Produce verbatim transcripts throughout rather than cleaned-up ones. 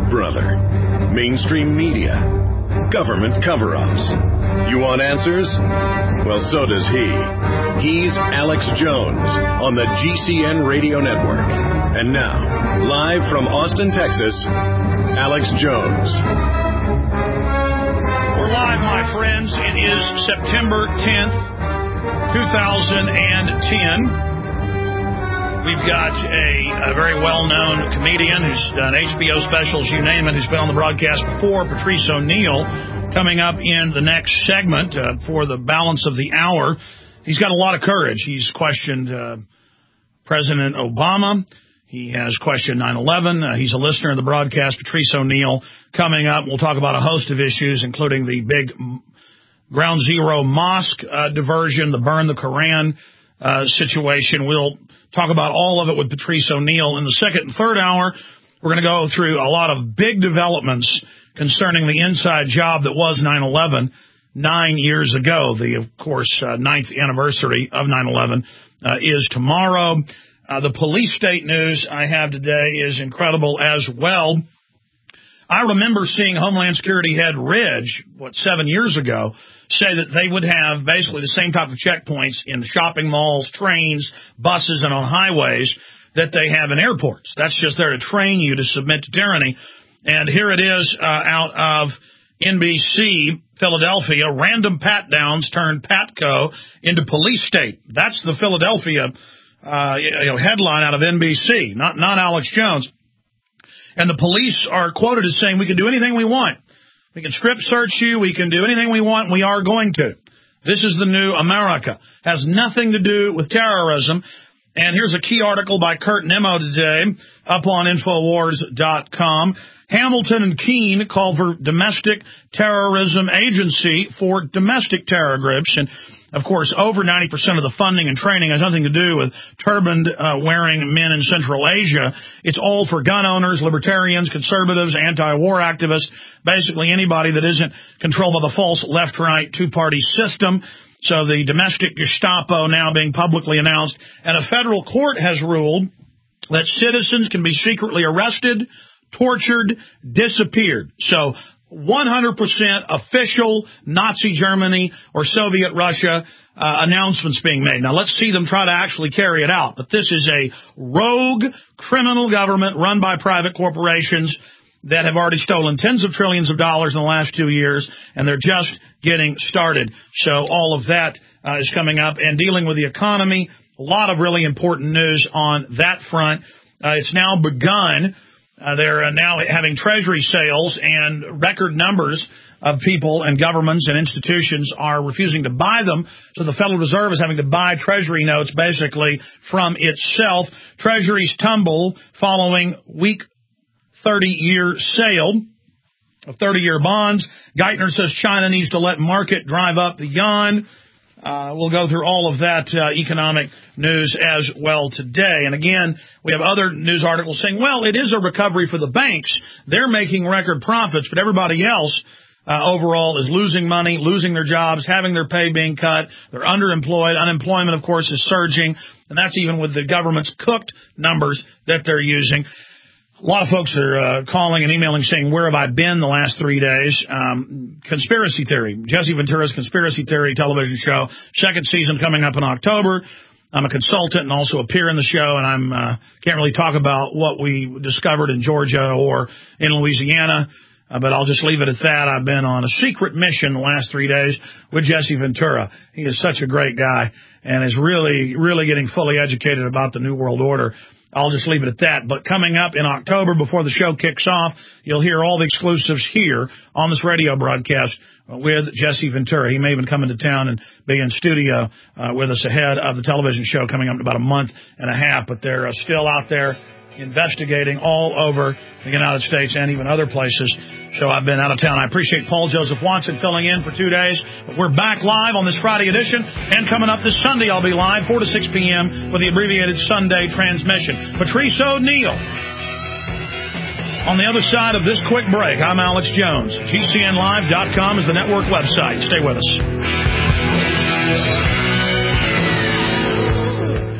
Big Brother, mainstream media, government cover-ups. You want answers? Well, so does he. He's Alex Jones on the G C N Radio Network. And now, live from Austin, Texas, Alex Jones. We're live, my friends. It is September tenth, two thousand ten. We've got a, a very well-known comedian who's done H B O specials, you name it, who's been on the broadcast before, Patrice O'Neal, coming up in the next segment uh, for the balance of the hour. He's got a lot of courage. He's questioned uh, President Obama. He has questioned nine eleven. Uh, he's a listener of the broadcast. Patrice O'Neal coming up. We'll talk about a host of issues, including the big Ground Zero mosque uh, diversion, the burn the Koran uh, situation. We'll talk about all of it with Patrice O'Neal. In the second and third hour, we're going to go through a lot of big developments concerning the inside job that was nine eleven nine years ago. The, of course, uh, ninth anniversary of nine eleven uh, is tomorrow. Uh, the police state news I have today is incredible as well. I remember seeing Homeland Security head Ridge, what, seven years ago, say that they would have basically the same type of checkpoints in shopping malls, trains, buses, and on highways that they have in airports. That's just there to train you to submit to tyranny. And here it is uh, out of N B C, Philadelphia. Random pat-downs turned Patco into police state. That's the Philadelphia uh, you know, headline out of N B C, not, not Alex Jones. And the police are quoted as saying, we can do anything we want. We can strip search you. We can do anything we want. We are going to. This is the new America. Has nothing to do with terrorism. And here's a key article by Kurt Nimmo today up on Infowars dot com. Hamilton and Keene call for domestic terrorism agency for domestic terror groups. And, of course, over ninety percent of the funding and training has nothing to do with turbaned-wearing uh, men in Central Asia. It's all for gun owners, libertarians, conservatives, anti-war activists, basically anybody that isn't controlled by the false left-right two-party system. So the domestic Gestapo now being publicly announced. And a federal court has ruled that citizens can be secretly arrested, tortured, disappeared. So one hundred percent official Nazi Germany or Soviet Russia uh, announcements being made. Now, let's see them try to actually carry it out. But this is a rogue criminal government run by private corporations that have already stolen tens of trillions of dollars in the last two years, and they're just getting started. So all of that uh, is coming up. And dealing with the economy, a lot of really important news on that front. Uh, it's now begun. Uh, they're uh, now having treasury sales, and record numbers of people and governments and institutions are refusing to buy them. So the Federal Reserve is having to buy treasury notes basically from itself. Treasuries tumble following weak thirty-year sale of thirty-year bonds. Geithner says China needs to let market drive up the yuan. Uh, we'll go through all of that uh, economic news as well today. And again, we have other news articles saying, well, it is a recovery for the banks. They're making record profits, but everybody else uh, overall is losing money, losing their jobs, having their pay being cut. They're underemployed. Unemployment, of course, is surging, and that's even with the government's cooked numbers that they're using. A lot of folks are uh, calling and emailing saying, where have I been the last three days? Um, conspiracy Theory, Jesse Ventura's Conspiracy Theory television show, second season coming up in October. I'm a consultant and also appear in the show, and I'm uh, can't really talk about what we discovered in Georgia or in Louisiana, uh, but I'll just leave it at that. I've been on a secret mission the last three days with Jesse Ventura. He is such a great guy and is really, really getting fully educated about the New World Order. I'll just leave it at that. But coming up in October, before the show kicks off, you'll hear all the exclusives here on this radio broadcast with Jesse Ventura. He may even come into town and be in studio uh, with us ahead of the television show coming up in about a month and a half. But they're uh, still out there investigating all over the United States and even other places. So I've been out of town. I appreciate Paul Joseph Watson filling in for two days. But we're back live on this Friday edition. And coming up this Sunday, I'll be live four to six p.m. with the abbreviated Sunday transmission. Patrice O'Neal. On the other side of this quick break, I'm Alex Jones. G C N live dot com is the network website. Stay with us.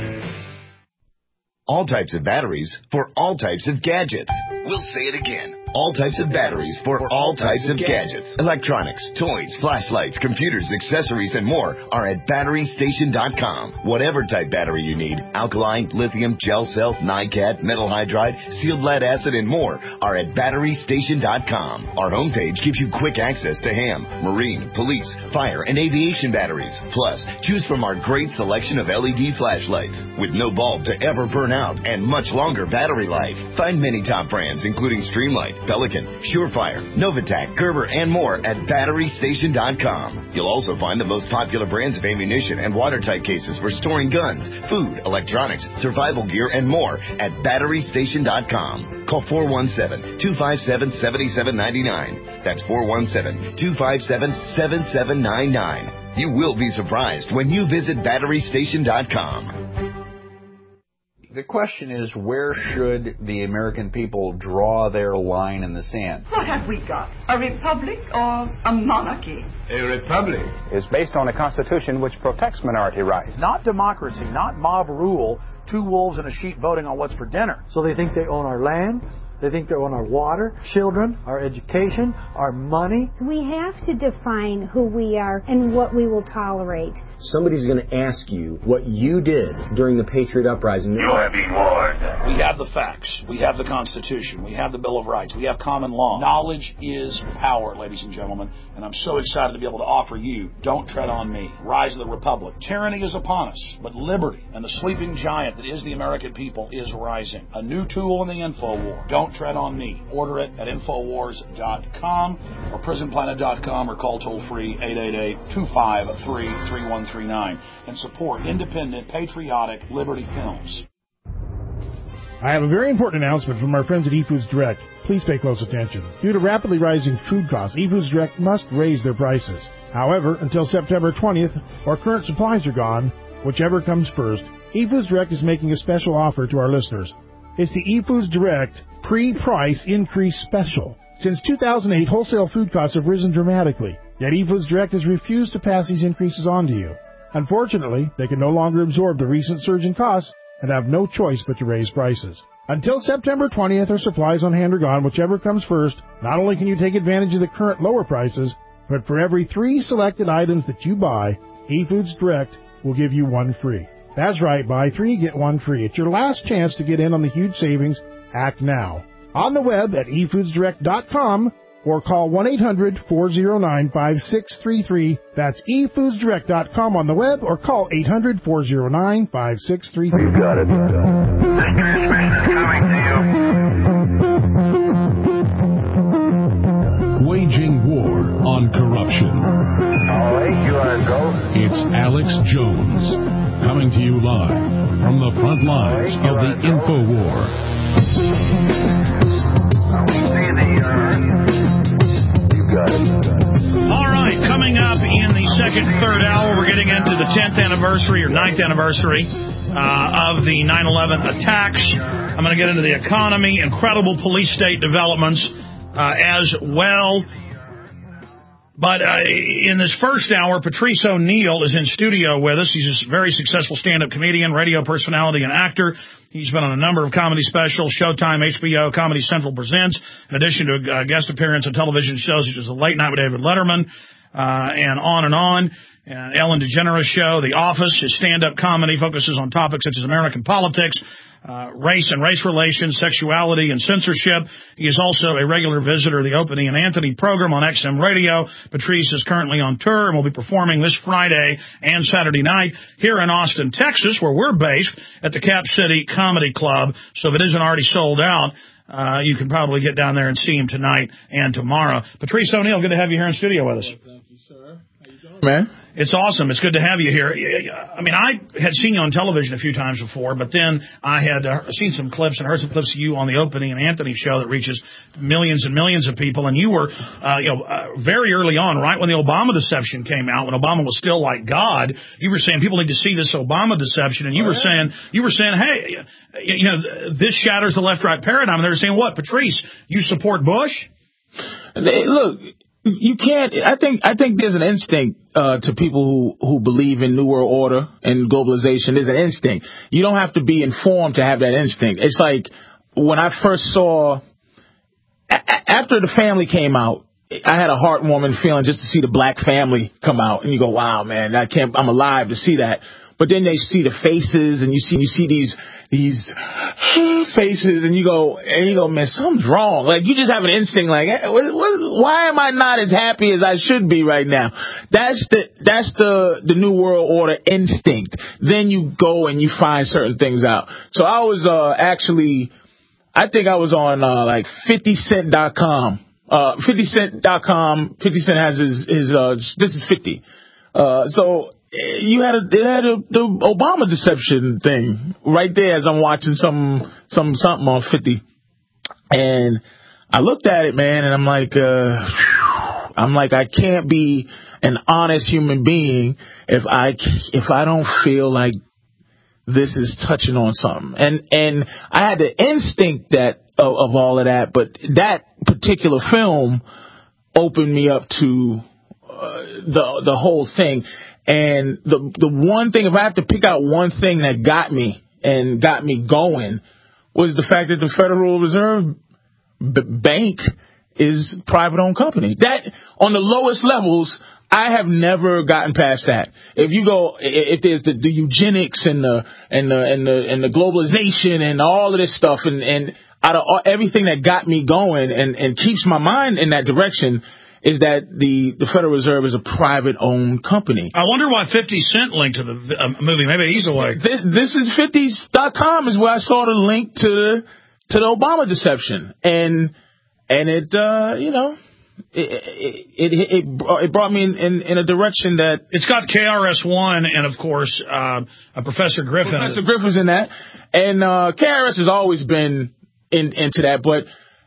All types of batteries for all types of gadgets. We'll say it again. all types of batteries for all types of gadgets. Electronics, toys, flashlights, computers, accessories, and more are at battery station dot com. Whatever type battery you need, alkaline, lithium, gel cell, NiCad, metal hydride, sealed lead acid, and more are at battery station dot com. Our homepage gives you quick access to ham, marine, police, fire, and aviation batteries. Plus, choose from our great selection of L E D flashlights with no bulb to ever burn out and much longer battery life. Find many top brands including Streamlight, Pelican, Surefire, Novatac, Gerber, and more at battery station dot com. You'll also find the most popular brands of ammunition and watertight cases for storing guns, food, electronics, survival gear, and more at battery station dot com. Call four one seven, two five seven, seven seven nine nine. That's four one seven, two five seven, seven seven nine nine. You will be surprised when you visit battery station dot com. The question is, where should the American people draw their line in the sand? What have we got? A republic or a monarchy? A republic is based on a constitution which protects minority rights. Not democracy, not mob rule, two wolves and a sheep voting on what's for dinner. So they think they own our land, they think they own our water, children, our education, our money. We have to define who we are and what we will tolerate. Somebody's going to ask you what you did during the Patriot Uprising. You are being warned. We have the facts. We have the Constitution. We have the Bill of Rights. We have common law. Knowledge is power, ladies and gentlemen, and I'm so excited to be able to offer you Don't Tread on Me, Rise of the Republic. Tyranny is upon us, but liberty and the sleeping giant that is the American people is rising. A new tool in the info war. Don't Tread on Me. Order it at infowars dot com or prison planet dot com or call toll-free eight eight eight, two five three, three one three nine and support independent, patriotic Liberty Films. I have a very important announcement from our friends at eFoods Direct. Please pay close attention. Due to rapidly rising food costs, eFoods Direct must raise their prices. However, until September twentieth, our current supplies are gone, whichever comes first, eFoods Direct is making a special offer to our listeners. It's the eFoods Direct pre-price increase special. Since two thousand eight, wholesale food costs have risen dramatically, yet eFoods Direct has refused to pass these increases on to you. Unfortunately, they can no longer absorb the recent surge in costs and have no choice but to raise prices. Until September twentieth, our supplies on hand are gone, whichever comes first. Not only can you take advantage of the current lower prices, but for every three selected items that you buy, eFoods Direct will give you one free. That's right, buy three, get one free. It's your last chance to get in on the huge savings. Act now. On the web at e foods direct dot com or call one eight hundred, four oh nine, five six three three. That's e foods direct dot com on the web or call eight hundred, four oh nine, five six three three. You got it. This transmission is coming to you. Waging war on corruption. All right, you are go. It's Alex Jones coming to you live from the front lines right, of the Info War. All right, coming up in the second and third hour, we're getting into the tenth anniversary or ninth anniversary uh, of the nine eleven attacks. I'm going to get into the economy, incredible police state developments uh, as well. But uh, in this first hour, Patrice O'Neal is in studio with us. He's a very successful stand-up comedian, radio personality, and actor. He's been on a number of comedy specials, Showtime, H B O, Comedy Central Presents, in addition to a guest appearance on television shows such as The Late Night with David Letterman, uh, and on and on. Uh, Ellen DeGeneres Show, The Office. His stand-up comedy focuses on topics such as American politics, uh, race and race relations, sexuality, and censorship. He is also a regular visitor of the Opie and Anthony program on X M Radio. Patrice is currently on tour and will be performing this Friday and Saturday night here in Austin, Texas, where we're based at the Cap City Comedy Club. So if it isn't already sold out, uh, you can probably get down there and see him tonight and tomorrow. Patrice O'Neal, good to have you here in studio with us. Well, thank you, sir. How you doing, man? It's awesome. It's good to have you here. I mean, I had seen you on television a few times before, but then I had uh, seen some clips and heard some clips of you on the Opie and Anthony show that reaches millions and millions of people. And you were, uh, you know, uh, very early on, right when the Obama deception came out, when Obama was still like God, you were saying people need to see this Obama deception, and you oh, were yeah. saying, you were saying, hey, you know, this shatters the left-right paradigm. And they were saying, what, Patrice, you support Bush? They, look. You can't. I think. I think there's an instinct uh, to people who who believe in New World Order and globalization. There's an instinct. You don't have to be informed to have that instinct. It's like when I first saw a- after The Family came out, I had a heartwarming feeling just to see the black family come out, and you go, wow, man, I can't, I'm alive to see that. But then they see the faces, and you see you see these these faces, and you go and you go, man, something's wrong. Like you just have an instinct, like, hey, what, what, why am I not as happy as I should be right now? That's the that's the the New World Order instinct. Then you go and you find certain things out. So I was uh, actually, I think I was on uh, like fifty cent dot com. Uh, fifty cent dot com. fifty Cent has his his uh, this is fifty. Uh, so. You had a, it had a, the Obama deception thing right there as I'm watching some, some, something on fifty. And I looked at it, man, and I'm like, uh, I'm like, I can't be an honest human being if I, if I don't feel like this is touching on something. And, and I had the instinct that, of, of all of that, but that particular film opened me up to, uh, the, the whole thing. And the the one thing, if I have to pick out one thing that got me and got me going, was the fact that the Federal Reserve B- Bank is a private-owned company. That, on the lowest levels, I have never gotten past that. If you go, if there's the, the eugenics and the and the and the and the globalization and all of this stuff, and and out of all, everything that got me going and and keeps my mind in that direction, is that the, the Federal Reserve is a private-owned company. I wonder why fifty Cent linked to the uh, movie. Maybe he's awake. This, this is fifty dot com is where I saw the link to the, to the Obama deception. And and it, uh, you know, it it, it, it, it brought me in, in, in a direction that... It's got K R S One and, of course, uh, uh, Professor Griffin. Professor Griffin's in that. And uh, K R S has always been in, into that. But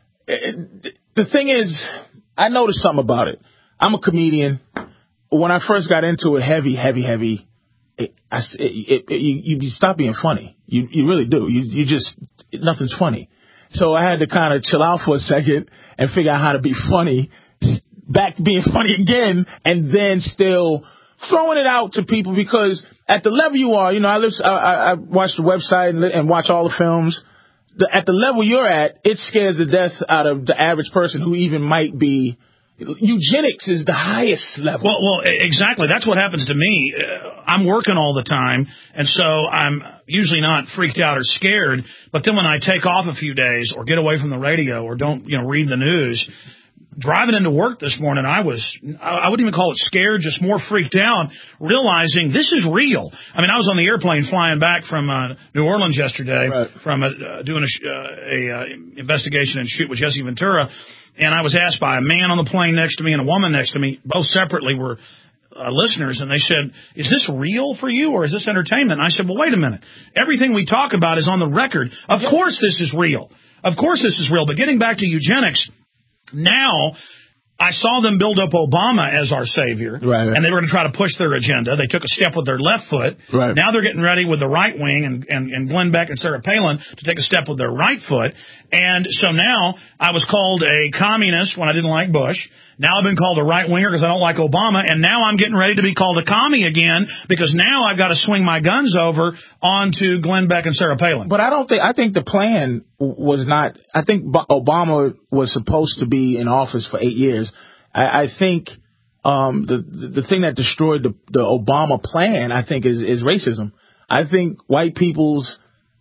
it, the thing is... I noticed something about it. I'm a comedian. When I first got into it, heavy, heavy, heavy, it, I, it, it, you, you stop being funny. You you really do. You you just, nothing's funny. So I had to kind of chill out for a second and figure out how to be funny, back to being funny again, and then still throwing it out to people, because at the level you are, you know, I, listen, I, I watch the website and, and watch all the films. The, at the level you're at, it scares the death out of the average person who even might be. Eugenics is the highest level. Well, well, exactly. That's what happens to me. Uh, I'm working all the time, and so I'm usually not freaked out or scared. But then when I take off a few days or get away from the radio or don't, you know, read the news, driving into work this morning, I was, I wouldn't even call it scared, just more freaked out, realizing this is real. I mean, I was on the airplane flying back from uh, New Orleans yesterday, right. from uh, doing a, uh, a uh, investigation and shoot with Jesse Ventura, and I was asked by a man on the plane next to me and a woman next to me, both separately were uh, listeners, and they said, is this real for you or is this entertainment? And I said, well, wait a minute. Everything we talk about is on the record. Of yeah. course this is real. Of course this is real. But getting back to eugenics, now, I saw them build up Obama as our savior, right, and they were going to try to push their agenda. They took a step with their left foot. Right. Now they're getting ready with the right wing and, and, and Glenn Beck and Sarah Palin to take a step with their right foot. And so now I was called a communist when I didn't like Bush. Now I've been called a right-winger because I don't like Obama, and now I'm getting ready to be called a commie again because now I've got to swing my guns over onto Glenn Beck and Sarah Palin. But I don't think, I think the plan was not, I think Obama was supposed to be in office for eight years. I, I think um, the the thing that destroyed the, the Obama plan, I think, is, is racism. I think white people's,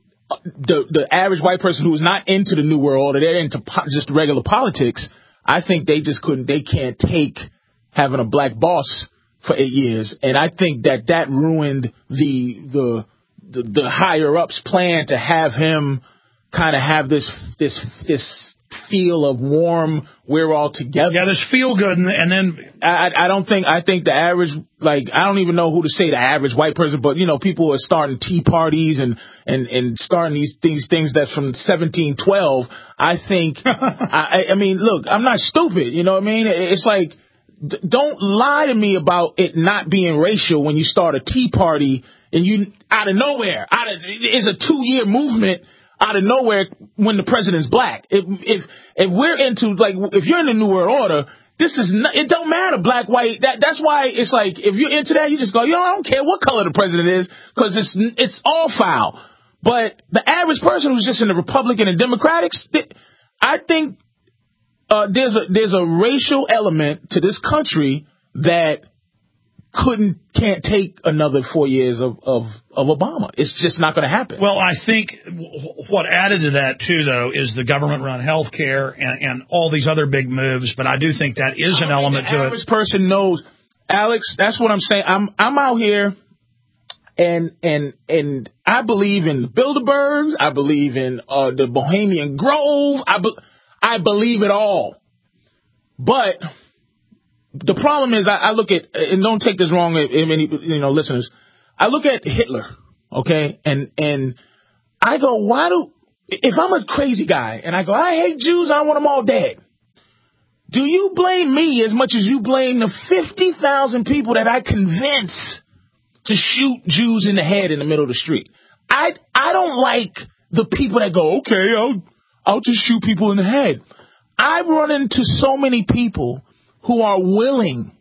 the the average white person who is not into the New World Order, they're into po- just regular politics, I think they just couldn't, they can't take having a black boss for eight years. And I think that that ruined the, the, the, the higher ups plan to have him kind of have this, this, this feel of warm, we're all together. Yeah, this feel good. And, and then I, I don't think, I think the average, like, I don't even know who to say the average white person, but, you know, people are starting tea parties and, and, and starting these things, things that's from seventeen twelve. I think, I, I mean, look, I'm not stupid. You know what I mean? It's like, d- don't lie to me about it not being racial when you start a tea party and you, out of nowhere, out of, it's a two year movement out of nowhere when the president's black. If, if, if we're into, like, if you're in the New World Order, this is not, it don't matter, black, white. That, that's why it's like, if you're into that, you just go, you know, I don't care what color the president is, because it's, it's all foul. But the average person who's just in the Republican and Democrats, I think uh, there's a there's a racial element to this country that couldn't can't take another four years of, of, of Obama. It's just not going to happen. Well, I think what added to that, too, though, is the government-run health care and, and all these other big moves. But I do think that is an element to it. The average person knows, Alex, that's what I'm saying. I'm I'm out here, and and and I believe in the Bilderbergs. I believe in uh, the Bohemian Grove. I, be, I believe it all. But the problem is, I, I look at, and don't take this wrong, any you know listeners. I look at Hitler, okay, and and I go, why do if I'm a crazy guy and I go, I hate Jews, I want them all dead. Do you blame me as much as you blame the fifty thousand people that I convince to shoot Jews in the head in the middle of the street? I I don't like the people that go, okay, I'll I'll just shoot people in the head. I run into so many people who are willing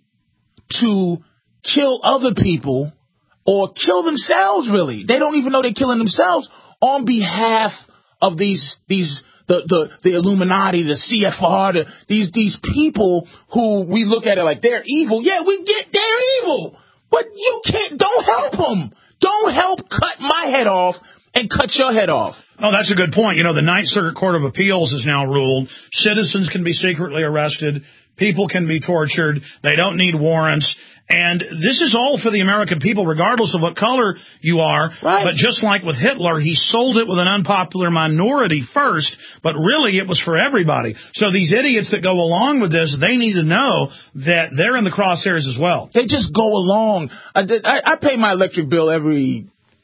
to kill other people or kill themselves, really. They don't even know they're killing themselves on behalf of these these the the, the Illuminati, the C F R, the, these these people who we look at it like they're evil. Yeah, we get they're evil, but you can't. Don't help them. Don't help cut my head off and cut your head off. Oh, that's a good point. You know, the Ninth Circuit Court of Appeals has now ruled citizens can be secretly arrested. People can be tortured. They don't need warrants. And this is all for the American people, regardless of what color you are. Right. But just like with Hitler, he sold it with an unpopular minority first, but really it was for everybody. So these idiots that go along with this, they need to know that they're in the crosshairs as well. They just go along. I, I, I pay my electric bill every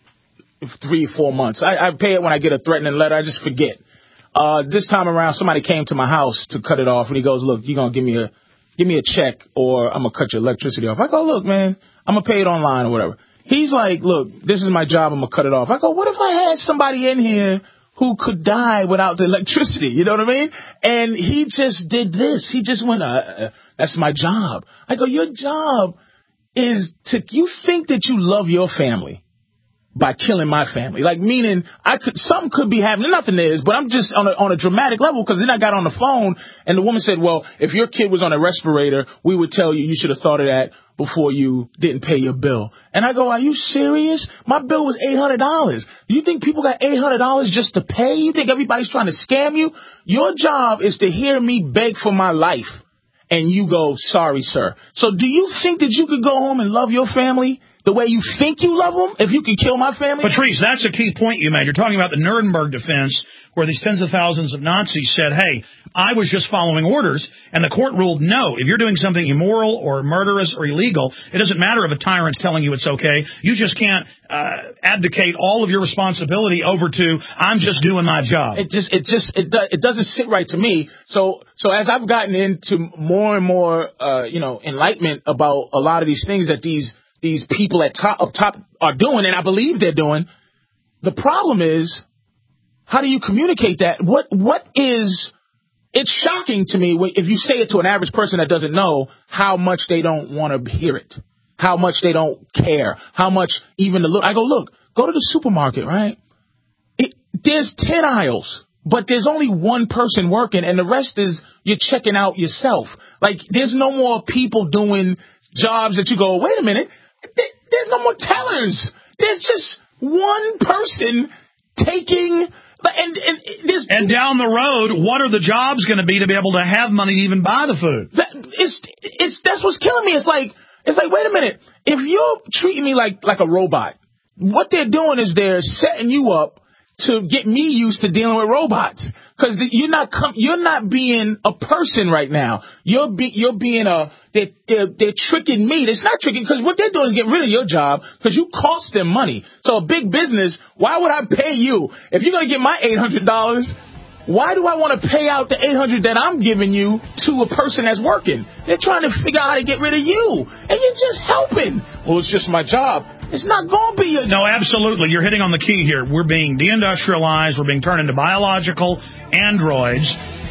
three, four months. I, I pay it when I get a threatening letter. I just forget. Uh, this time around, somebody came to my house to cut it off, and he goes, look, you're going to give me a give me a check, or I'm going to cut your electricity off. I go, look, man, I'm going to pay it online or whatever. He's like, look, this is my job. I'm going to cut it off. I go, what if I had somebody in here who could die without the electricity? You know what I mean? And he just did this. He just went, uh, uh, that's my job. I go, your job is to, you think that you love your family by killing my family. Like, meaning, I could, something could be happening. Nothing is, but I'm just on a, on a dramatic level, because then I got on the phone and the woman said, well, if your kid was on a respirator, we would tell you you should have thought of that before you didn't pay your bill. And I go, are you serious? My bill was eight hundred dollars. Do you think people got eight hundred dollars just to pay? You think everybody's trying to scam you? Your job is to hear me beg for my life, and you go, sorry, sir. So do you think that you could go home and love your family the way you think you love them if you can kill my family? Patrice, that's a key point you made. You're talking about the Nuremberg defense, where these tens of thousands of Nazis said, hey, I was just following orders, and the court ruled no. If you're doing something immoral or murderous or illegal, it doesn't matter if a tyrant's telling you it's okay. You just can't uh, abdicate all of your responsibility over to, I'm just doing my job. It just, it just, it, do, it doesn't sit right to me. So, so as I've gotten into more and more, uh, you know, enlightenment about a lot of these things that these these people at top, up top are doing, and I believe they're doing, the problem is, how do you communicate that? What What is, it's shocking to me if you say it to an average person that doesn't know how much they don't want to hear it, how much they don't care, how much even the look. I go, look, go to the supermarket, right? It, there's ten aisles, but there's only one person working, and the rest is you're checking out yourself. Like, there's no more people doing jobs that you go, wait a minute, there's no more tellers. There's just one person taking, and and, this, and down the road, what are the jobs going to be to be able to have money to even buy the food? That, it's it's that's what's killing me. It's like it's like wait a minute. If you're treating me like like a robot, what they're doing is they're setting you up to get me used to dealing with robots. Because you're not com- you're not being a person right now. You're be- you're being a they're, they're they're tricking me. It's not tricking, because what they're doing is getting rid of your job, because you cost them money. So a big business, why would I pay you if you're gonna get my eight hundred dollars? Why do I want to pay out the eight hundred that I'm giving you to a person that's working? They're trying to figure out how to get rid of you, and you're just helping. Well, it's just my job. It's not going to be a... No, absolutely. You're hitting on the key here. We're being deindustrialized. We're being turned into biological androids,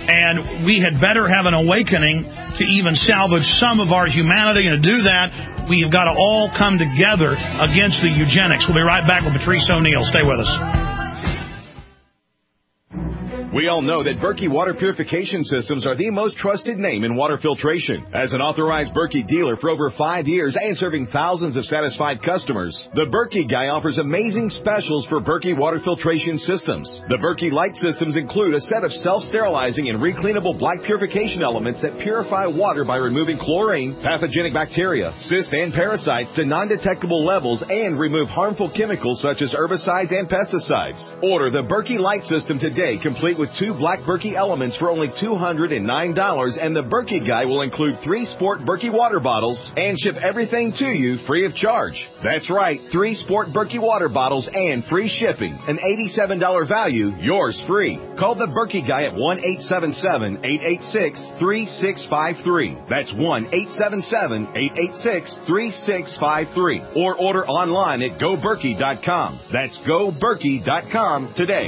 and we had better have an awakening to even salvage some of our humanity. And to do that, we've got to all come together against the eugenics. We'll be right back with Patrice O'Neill. Stay with us. We all know that Berkey Water Purification Systems are the most trusted name in water filtration. As an authorized Berkey dealer for over five years and serving thousands of satisfied customers, the Berkey Guy offers amazing specials for Berkey Water Filtration Systems. The Berkey Light Systems include a set of self-sterilizing and recleanable black purification elements that purify water by removing chlorine, pathogenic bacteria, cysts, and parasites to non-detectable levels and remove harmful chemicals such as herbicides and pesticides. Order the Berkey Light System today, complete with two black Berkey elements for only two hundred nine dollars, and the Berkey Guy will include three Sport Berkey water bottles and ship everything to you free of charge. That's right, three Sport Berkey water bottles and free shipping. An eighty-seven dollars value, yours free. Call the Berkey Guy at one eight seven seven, eight eight six, three six five three. That's one eight seven seven, eight eight six, three six five three. Or order online at go berkey dot com. That's go berkey dot com today.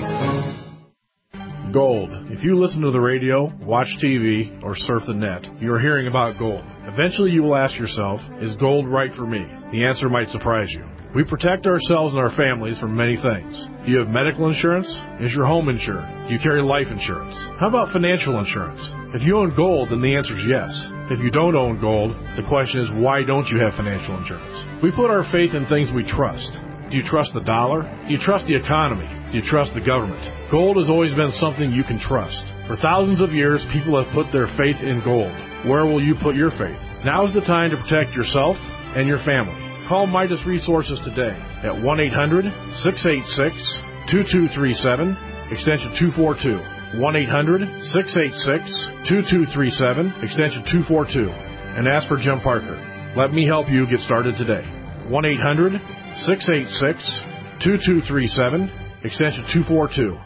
Gold. If you listen to the radio, watch T V, or surf the net, you are hearing about gold. Eventually you will ask yourself, is gold right for me? The answer might surprise you. We protect ourselves and our families from many things. Do you have medical insurance? Is your home insured? Do you carry life insurance? How about financial insurance? If you own gold, then the answer is yes. If you don't own gold, the question is, why don't you have financial insurance? We put our faith in things we trust. Do you trust the dollar? Do you trust the economy? Do you trust the government? Gold has always been something you can trust. For thousands of years, people have put their faith in gold. Where will you put your faith? Now is the time to protect yourself and your family. Call Midas Resources today at one eight hundred, six eight six, two two three seven, extension two four two. one eight hundred, six eight six, two two three seven, extension two four two. And ask for Jim Parker. Let me help you get started today. one eight hundred, six eight six, two two three seven, extension two four two.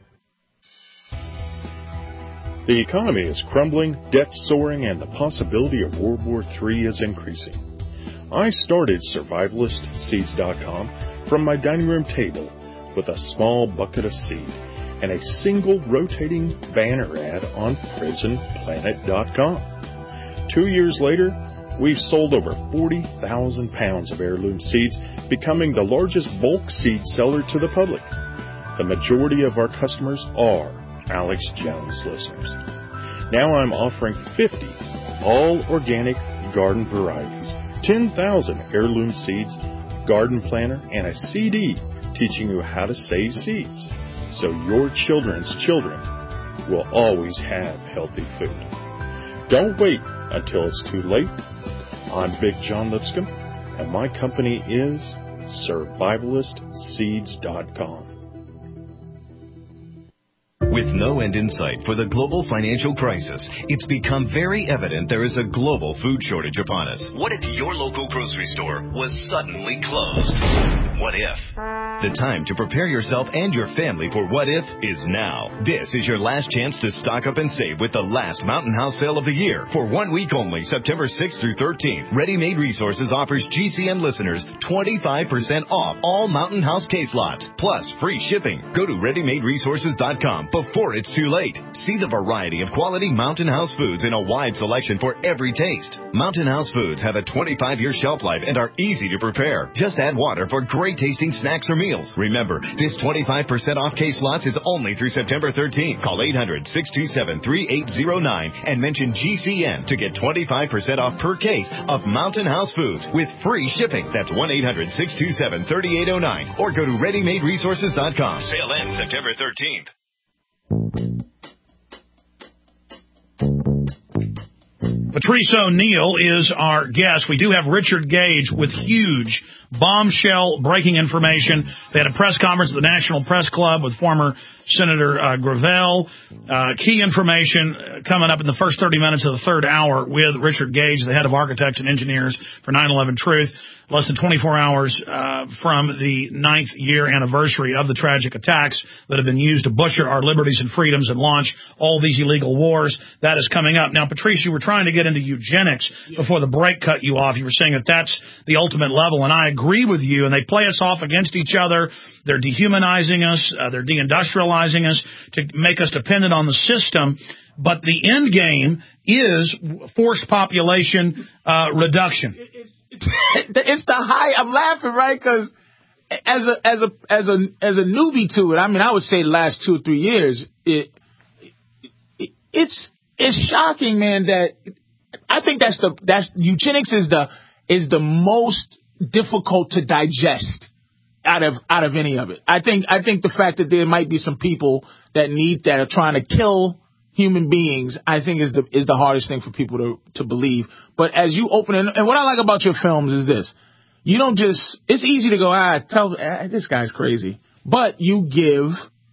The economy is crumbling, debt soaring, and the possibility of World War Three is increasing. I started survivalist seeds dot com from my dining room table with a small bucket of seed and a single rotating banner ad on prison planet dot com. Two years later, we've sold over forty thousand pounds of heirloom seeds, becoming the largest bulk seed seller to the public. The majority of our customers are Alex Jones listeners. Now I'm offering fifty all-organic garden varieties, ten thousand heirloom seeds, garden planner, and a C D teaching you how to save seeds, so your children's children will always have healthy food. Don't wait until it's too late. I'm Big John Lipscomb, and my company is survivalist seeds dot com. With no end in sight for the global financial crisis, it's become very evident there is a global food shortage upon us. What if your local grocery store was suddenly closed? What if? The time to prepare yourself and your family for what if is now. This is your last chance to stock up and save with the last Mountain House sale of the year. For one week only, September sixth through thirteenth, Ready Made Resources offers G C N listeners twenty-five percent off all Mountain House case lots, plus free shipping. Go to ready made resources dot com before it's too late. See the variety of quality Mountain House foods in a wide selection for every taste. Mountain House foods have a twenty-five year shelf life and are easy to prepare. Just add water for great tasting snacks or meals. Remember, this twenty-five percent off case lots is only through September thirteenth. Call eight hundred, six two seven, three eight zero nine and mention G C N to get twenty-five percent off per case of Mountain House foods with free shipping. That's one eight hundred, six two seven, three eight zero nine or go to ready made resources dot com. Sale ends September thirteenth. Patrice O'Neill is our guest. We do have Richard Gage with huge bombshell breaking information. They had a press conference at the National Press Club with former Senator uh, Gravel. Uh, key information coming up in the first thirty minutes of the third hour with Richard Gage, the head of architects and engineers for nine eleven Truth. Less than twenty-four hours uh, from the ninth year anniversary of the tragic attacks that have been used to butcher our liberties and freedoms and launch all these illegal wars. That is coming up. Now, Patrice, you were trying to get into eugenics before the break cut you off. You were saying that that's the ultimate level, and I agree with you, and they play us off against each other. They're dehumanizing us. Uh, they're deindustrializing us to make us dependent on the system. But the end game is forced population uh, reduction. It's the high. I'm laughing, right? Because as a as a as a as a newbie to it, I mean, I would say the last two or three years, it it's it's shocking, man. That I think that's the that's eugenics is the is the most difficult to digest out of out of any of it. I think I think the fact that there might be some people that need that are trying to kill human beings, I think is the is the hardest thing for people to to believe. But as you open it, and what I like about your films is this: you don't just. It's easy to go, ah, tell ah, this guy's crazy, but you give.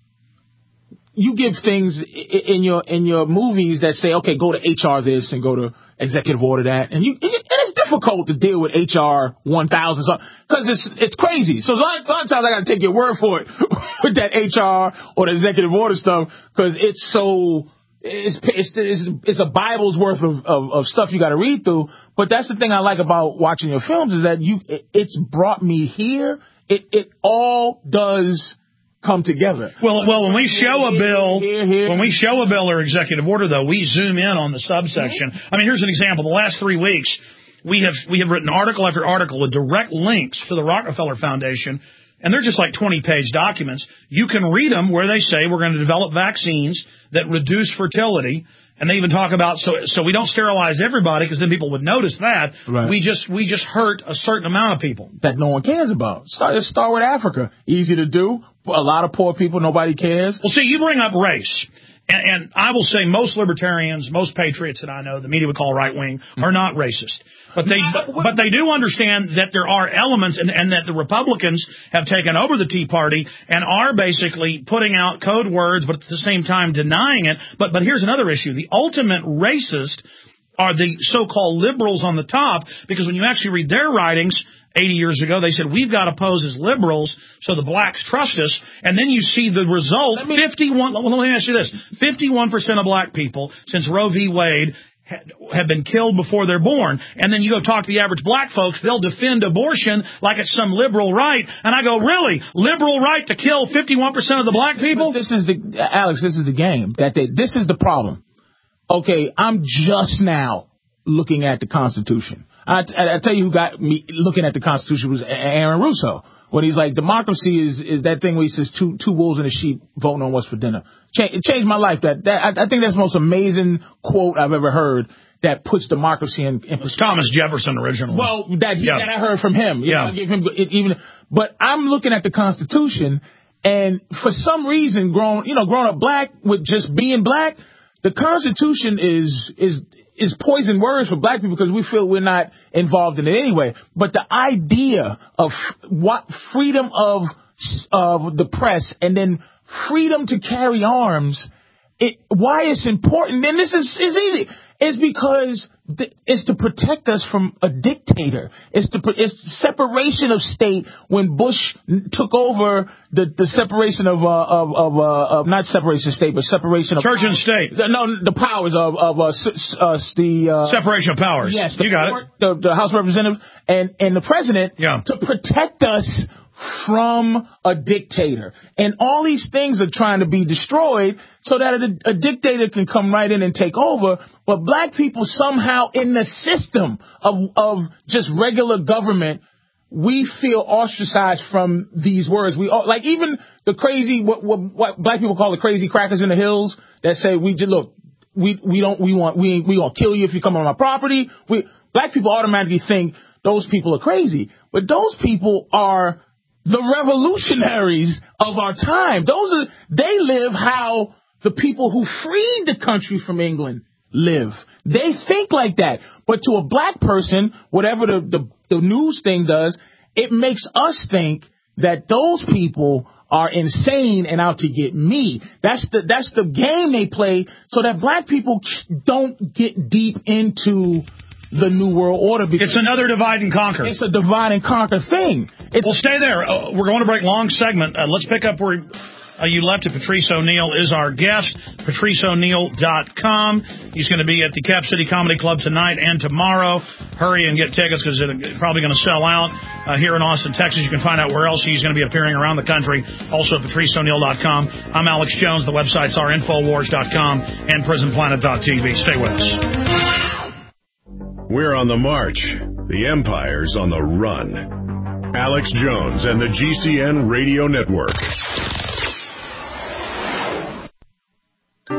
You give things in your in your movies that say, okay, go to H R this and go to executive order that, and you and it's difficult to deal with H R one thousand because it's it's crazy. So a lot, a lot of times I got to take your word for it with that H R or the executive order stuff because it's so it's it's it's, it's a Bible's worth of, of, of stuff you got to read through. But that's the thing I like about watching your films is that you it, it's brought me here. It it all does. Come together. Well, well, when we show a bill, when we show a bill or executive order, though, we zoom in on the subsection. I mean, here's an example. The last three weeks, we have we have written article after article with direct links to the Rockefeller Foundation, and they're just like twenty-page documents. You can read them where they say we're going to develop vaccines that reduce fertility. And they even talk about so so we don't sterilize everybody because then people would notice that. Right. We just we just hurt a certain amount of people that no one cares about. Start start with Africa, easy to do. A lot of poor people, nobody cares. Well, see, you bring up race, and, and I will say most libertarians, most patriots that I know, the media would call right wing, are not racist. But they but, but they do understand that there are elements and, and that the Republicans have taken over the Tea Party and are basically putting out code words, but at the same time denying it. But but here's another issue. The ultimate racist are the so-called liberals on the top, because when you actually read their writings eighty years ago, they said, we've got to pose as liberals so the blacks trust us. And then you see the result, fifty-one, well, let me ask you this, fifty-one percent of black people since Roe v. Wade have been killed before they're born. And then you go talk to the average black folks, they'll defend abortion like it's some liberal right. And I go, really? Liberal right to kill fifty-one percent of the black people? But this is the, Alex, this is the game. That they, this is the problem. Okay, I'm just now looking at the Constitution. I, I, I tell you who got me looking at the Constitution was Aaron Russo. When he's like, democracy is, is that thing where he says two two wolves and a sheep voting on what's for dinner. Ch- it changed my life. That, that I, I think that's the most amazing quote I've ever heard that puts democracy in, in perspective. Thomas Jefferson originally. Well, that, yeah. that I heard from him. You yeah. know, I give him it, even, but I'm looking at the Constitution, and for some reason, grown you know, growing up black with just being black, the Constitution is is. is poison words for black people because we feel we're not involved in it anyway. But the idea of what freedom of of the press and then freedom to carry arms, it why it's important, and this is, is easy, is because th- it's to protect us from a dictator. It's to it's separation of state. When Bush took over the, the separation of uh, of of, uh, of not separation of state, but separation of church and state. No, the powers of of uh, s- uh, the uh, separation of powers. Yes, you got court, it. The, the House of Representatives and and the president yeah. to protect us from a dictator. And all these things are trying to be destroyed so that a, a dictator can come right in and take over. But black people somehow in the system of, of just regular government, we feel ostracized from these words. We all, like even the crazy, what, what, what black people call the crazy crackers in the hills that say, we just look, we, we don't, we want, we, we gonna kill you if you come on my property. We, black people automatically think those people are crazy, but those people are the revolutionaries of our time. Those are, they live how the people who freed the country from England live. They think like that. But to a black person, whatever the, the, the news thing does, it makes us think that those people are insane and out to get me. That's the, that's the game they play so that black people don't get deep into the New World Order. Because it's another divide and conquer. It's a divide and conquer thing. It's, well, stay there. Uh, we're going to break long segment. Uh, let's pick up where uh, you left it. Patrice O'Neal is our guest. Patrice O'Neal dot com. He's going to be at the Cap City Comedy Club tonight and tomorrow. Hurry and get tickets because it's probably going to sell out uh, here in Austin, Texas. You can find out where else he's going to be appearing around the country. Also at Patrice O'Neal dot com. I'm Alex Jones. The websites are Infowars dot com and Prison Planet dot T V. Stay with us. We're on the march. The Empire's on the run. Alex Jones and the G C N Radio Network.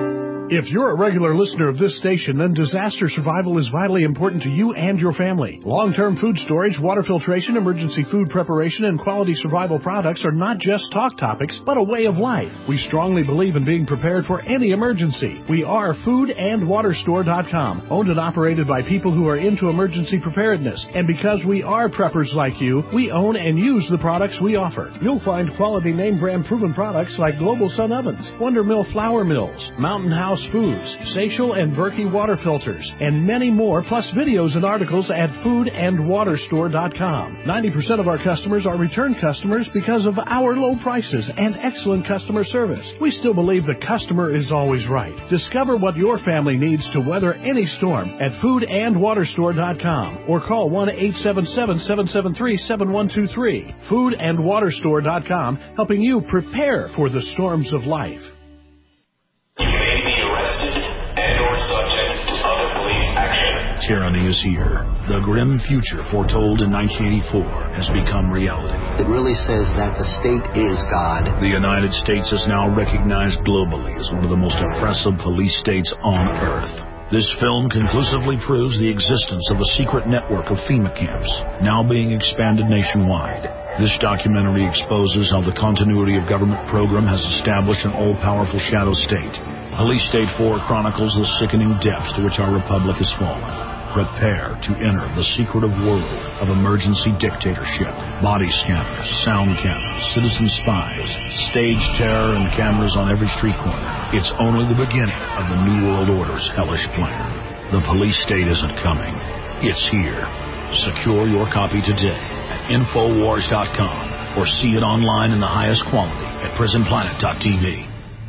If you're a regular listener of this station, then disaster survival is vitally important to you and your family. Long-term food storage, water filtration, emergency food preparation, and quality survival products are not just talk topics, but a way of life. We strongly believe in being prepared for any emergency. We are food and water store dot com, owned and operated by people who are into emergency preparedness. And because we are preppers like you, we own and use the products we offer. You'll find quality name brand proven products like Global Sun Ovens, Wonder Mill Flour Mills, Mountain House Foods, Seychelles and Berkey water filters, and many more, plus videos and articles at food and water store dot com. ninety percent of our customers are return customers because of our low prices and excellent customer service. We still believe the customer is always right. Discover what your family needs to weather any storm at food and water store dot com or call one eight seven seven, seven seven three, seven one two three. food and water store dot com, helping you prepare for the storms of life. You may be arrested and or subject to other police action. Tyranny is here. The grim future foretold in nineteen eighty-four has become reality. It really says that the state is God. The United States is now recognized globally as one of the most oppressive police states on earth. This film conclusively proves the existence of a secret network of FEMA camps, now being expanded nationwide. This documentary exposes how the continuity of government program has established an all-powerful shadow state. Police State four chronicles the sickening depths to which our republic has fallen. Prepare to enter the secretive world of emergency dictatorship, body scanners, sound cameras, citizen spies, stage terror, and cameras on every street corner. It's only the beginning of the New World Order's hellish plan. The police state isn't coming. It's here. Secure your copy today at infowars dot com or see it online in the highest quality at prison planet dot t v.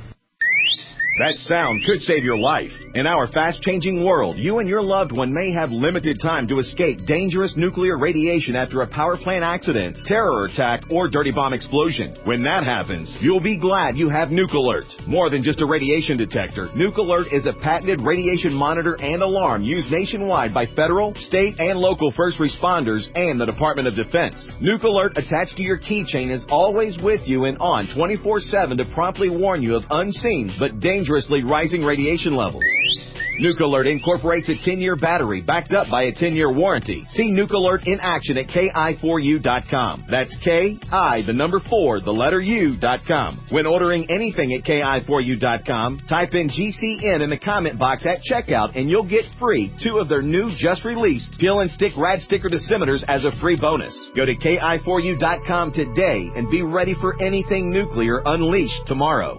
That sound could save your life. In our fast-changing world, you and your loved one may have limited time to escape dangerous nuclear radiation after a power plant accident, terror attack, or dirty bomb explosion. When that happens, you'll be glad you have Nuke Alert. More than just a radiation detector, Nuke Alert is a patented radiation monitor and alarm used nationwide by federal, state, and local first responders and the Department of Defense. Nuke Alert attached to your keychain is always with you and on twenty-four seven to promptly warn you of unseen but dangerously rising radiation levels. Nuke Alert incorporates a ten-year battery backed up by a ten-year warranty. See Nuke Alert in action at K I four U dot com. That's K I, the number four, the letter U dot com. When ordering anything at K I four U dot com, type in G C N in the comment box at checkout and you'll get free two of their new just-released Peel and Stick Rad Sticker Dosimeters as a free bonus. Go to K I four U dot com today and be ready for anything nuclear unleashed tomorrow.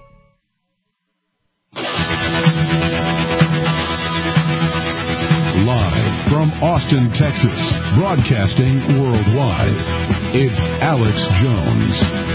Live from Austin, Texas, broadcasting worldwide, it's Alex Jones.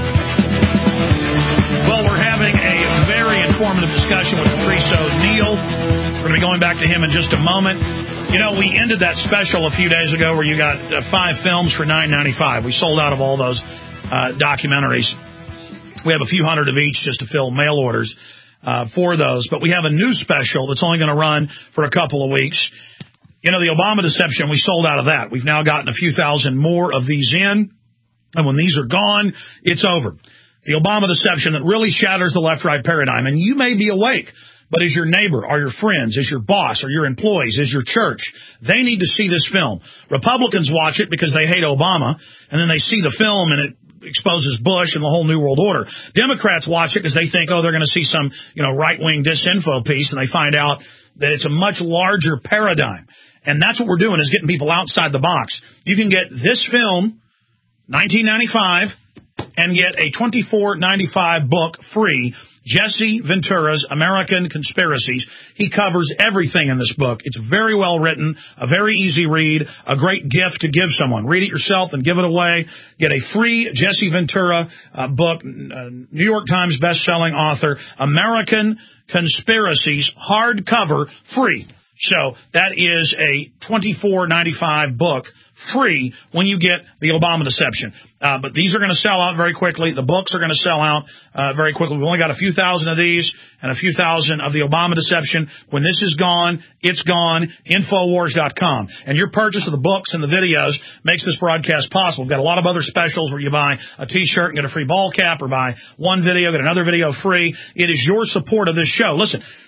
Well, we're having a very informative discussion with Patrice O'Neal. We're going to be going back to him in just a moment. You know, we ended that special a few days ago where you got uh, five films for nine ninety-five. We sold out of all those uh, documentaries. We have a few hundred of each just to fill mail orders uh, for those. But we have a new special that's only going to run for a couple of weeks. You know, the Obama deception, we sold out of that. We've now gotten a few thousand more of these in. And when these are gone, it's over. The Obama deception that really shatters the left-right paradigm. And you may be awake, but as your neighbor, or your friends, as your boss, or your employees, as your church, they need to see this film. Republicans watch it because they hate Obama, and then they see the film and it exposes Bush and the whole New World Order. Democrats watch it because they think, oh, they're going to see some, you know, right-wing disinfo piece, and they find out that it's a much larger paradigm. And that's what we're doing, is getting people outside the box. You can get this film, nineteen ninety-five, and get a twenty-four ninety-five book free, Jesse Ventura's American Conspiracies. He covers everything in this book. It's very well written, a very easy read, a great gift to give someone. Read it yourself and give it away. Get a free Jesse Ventura uh, book, uh, New York Times best-selling author, American Conspiracies, hardcover, free. So that is a twenty-four ninety-five book, free, when you get the Obama deception. Uh, but these are going to sell out very quickly. The books are going to sell out uh, very quickly. We've only got a few thousand of these and a few thousand of the Obama deception. When this is gone, it's gone. infowars dot com. And your purchase of the books and the videos makes this broadcast possible. We've got a lot of other specials where you buy a T-shirt and get a free ball cap, or buy one video, get another video free. It is your support of this show. Listen,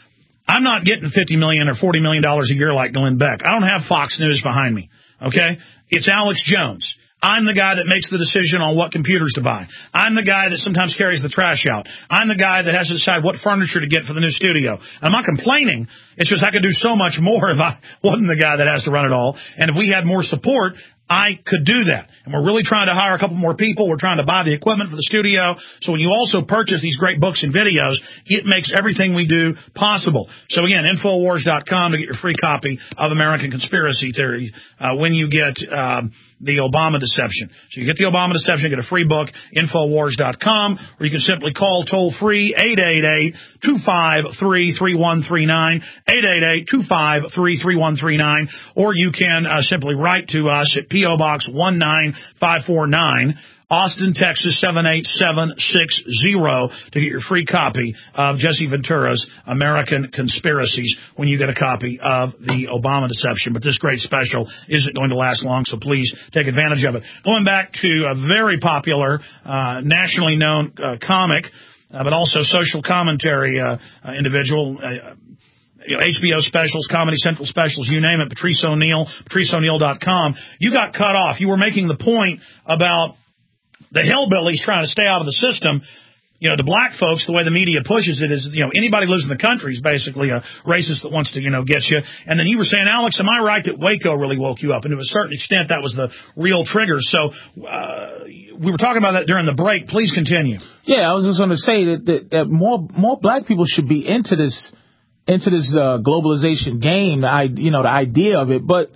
I'm not getting fifty million dollars or forty million dollars a year like Glenn Beck. I don't have Fox News behind me, okay? It's Alex Jones. I'm the guy that makes the decision on what computers to buy. I'm the guy that sometimes carries the trash out. I'm the guy that has to decide what furniture to get for the new studio. I'm not complaining. It's just I could do so much more if I wasn't the guy that has to run it all. And if we had more support, I could do that. And we're really trying to hire a couple more people. We're trying to buy the equipment for the studio. So when you also purchase these great books and videos, it makes everything we do possible. So again, Infowars dot com to get your free copy of American Conspiracy Theory uh, when you get um, the Obama Deception. So you get the Obama Deception, get a free book, Infowars dot com, or you can simply call toll-free eight eight eight, two five three, three one three nine, eight eight eight, two five three, three one three nine, or you can uh, simply write to us at P O. Box one nine five four nine, Austin, Texas seven eight seven six zero to get your free copy of Jesse Ventura's American Conspiracies when you get a copy of the Obama Deception. But this great special isn't going to last long, so please take advantage of it. Going back to a very popular, uh, nationally known uh, comic, uh, but also social commentary uh, uh, individual, uh, You know, H B O specials, Comedy Central specials, you name it, Patrice O'Neill, Patrice O'Neill dot com. You got cut off. You were making the point about the hillbillies trying to stay out of the system. You know, the black folks, the way the media pushes it is, you know, anybody who lives in the country is basically a racist that wants to, you know, get you. And then you were saying, Alex, am I right that Waco really woke you up? And to a certain extent, that was the real trigger. So uh, we were talking about that during the break. Please continue. Yeah, I was just going to say that, that, that more more black people should be into this into this uh, globalization game, the, I, you know, the idea of it. But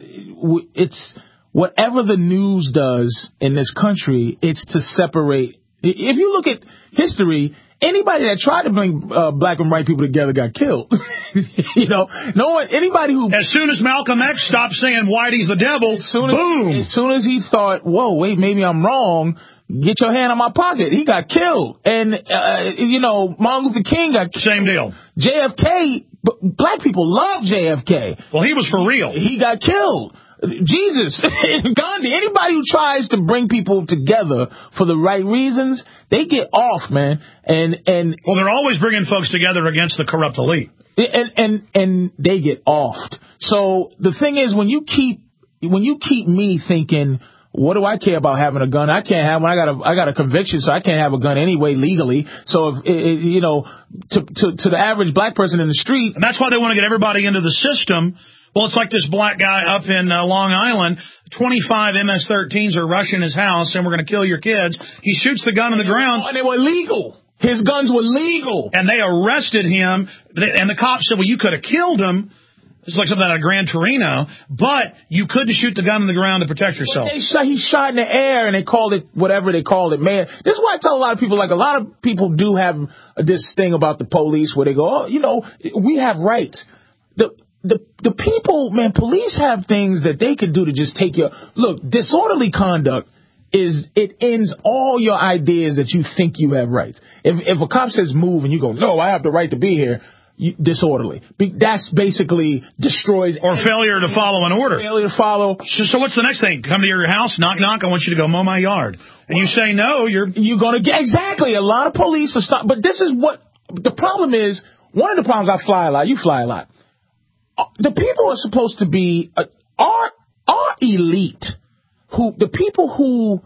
it's whatever the news does in this country, it's to separate. If you look at history, anybody that tried to bring uh, black and white people together got killed. You know, no one, anybody who... As soon as Malcolm X stopped saying Whitey's the devil, as soon as, boom! As soon as he thought, whoa, wait, maybe I'm wrong, get your hand on my pocket, he got killed. And, uh, you know, Martin Luther King got killed. Same deal. J F K, black people love J F K. Well, he was for real. He got killed. Jesus, Gandhi, anybody who tries to bring people together for the right reasons, they get off, man. And and well, they're always bringing folks together against the corrupt elite. And and and they get offed. So the thing is, when you keep when you keep me thinking, what do I care about having a gun? I can't have one. I got a I got a conviction, so I can't have a gun anyway legally. So if it, you know, to, to to the average black person in the street, and that's why they want to get everybody into the system. Well, it's like this black guy up in uh, Long Island. twenty-five M S thirteens are rushing his house, and we're going to kill your kids. He shoots the gun on the ground. And they were legal. His guns were legal. And they arrested him. And the cops said, well, you could have killed him. It's like something out of Gran Torino. But you couldn't shoot the gun on the ground to protect yourself. They shot, he shot in the air, and they called it whatever they called it, man. This is why I tell a lot of people, like, a lot of people do have this thing about the police where they go, oh, you know, we have rights. The The the people, man, police have things that they could do to just take your... Look, disorderly conduct is, it ends all your ideas that you think you have rights. If if a cop says move and you go, no, I have the right to be here, you, disorderly. Be, that's basically destroys... Or failure to follow an order. Failure to follow... So, so what's the next thing? Come to your house, knock, knock, I want you to go mow my yard. And you say no, you're... You're going to get... Exactly. A lot of police are stop. But this is what... The problem is, one of the problems, I fly a lot, you fly a lot. The people are supposed to be uh, our our elite, who the people who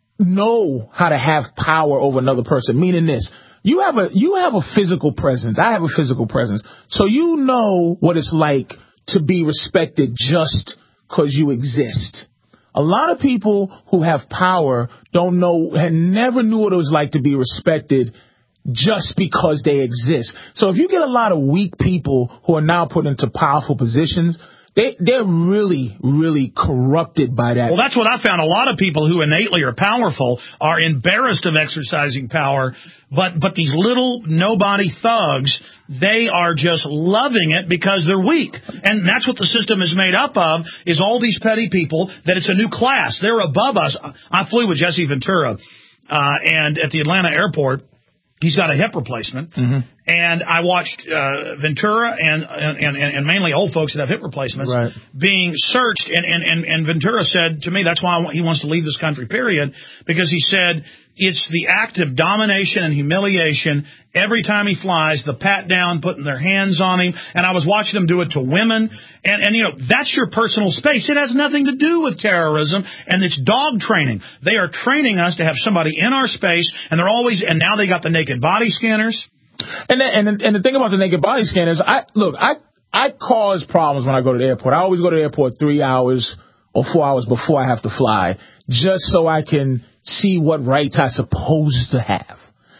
know how to have power over another person. Meaning this, you have a you have a physical presence. I have a physical presence, so you know what it's like to be respected just because you exist. A lot of people who have power don't know and never knew what it was like to be respected just because they exist. So if you get a lot of weak people who are now put into powerful positions, they, they're really, really corrupted by that. Well, that's what I found. A lot of people who innately are powerful are embarrassed of exercising power, but, but these little nobody thugs, they are just loving it because they're weak. And that's what the system is made up of, is all these petty people, that it's a new class. They're above us. I flew with Jesse Ventura, uh, and at the Atlanta airport, he's got a hip replacement, mm-hmm. and I watched uh, Ventura and, and and and mainly old folks that have hip replacements right. being searched, and, and, and, and Ventura said to me, that's why he wants to leave this country, period, because he said, It's the act of domination and humiliation every time he flies, the pat down, putting their hands on him. And I was watching them do it to women. And, and, you know, that's your personal space. It has nothing to do with terrorism, and it's dog training. They are training us to have somebody in our space, and they're always, and now they got the naked body scanners. And the, and, and the thing about the naked body scanners, I look, I, I cause problems when I go to the airport. I always go to the airport three hours or four hours before I have to fly, just so I can see what rights I'm supposed to have.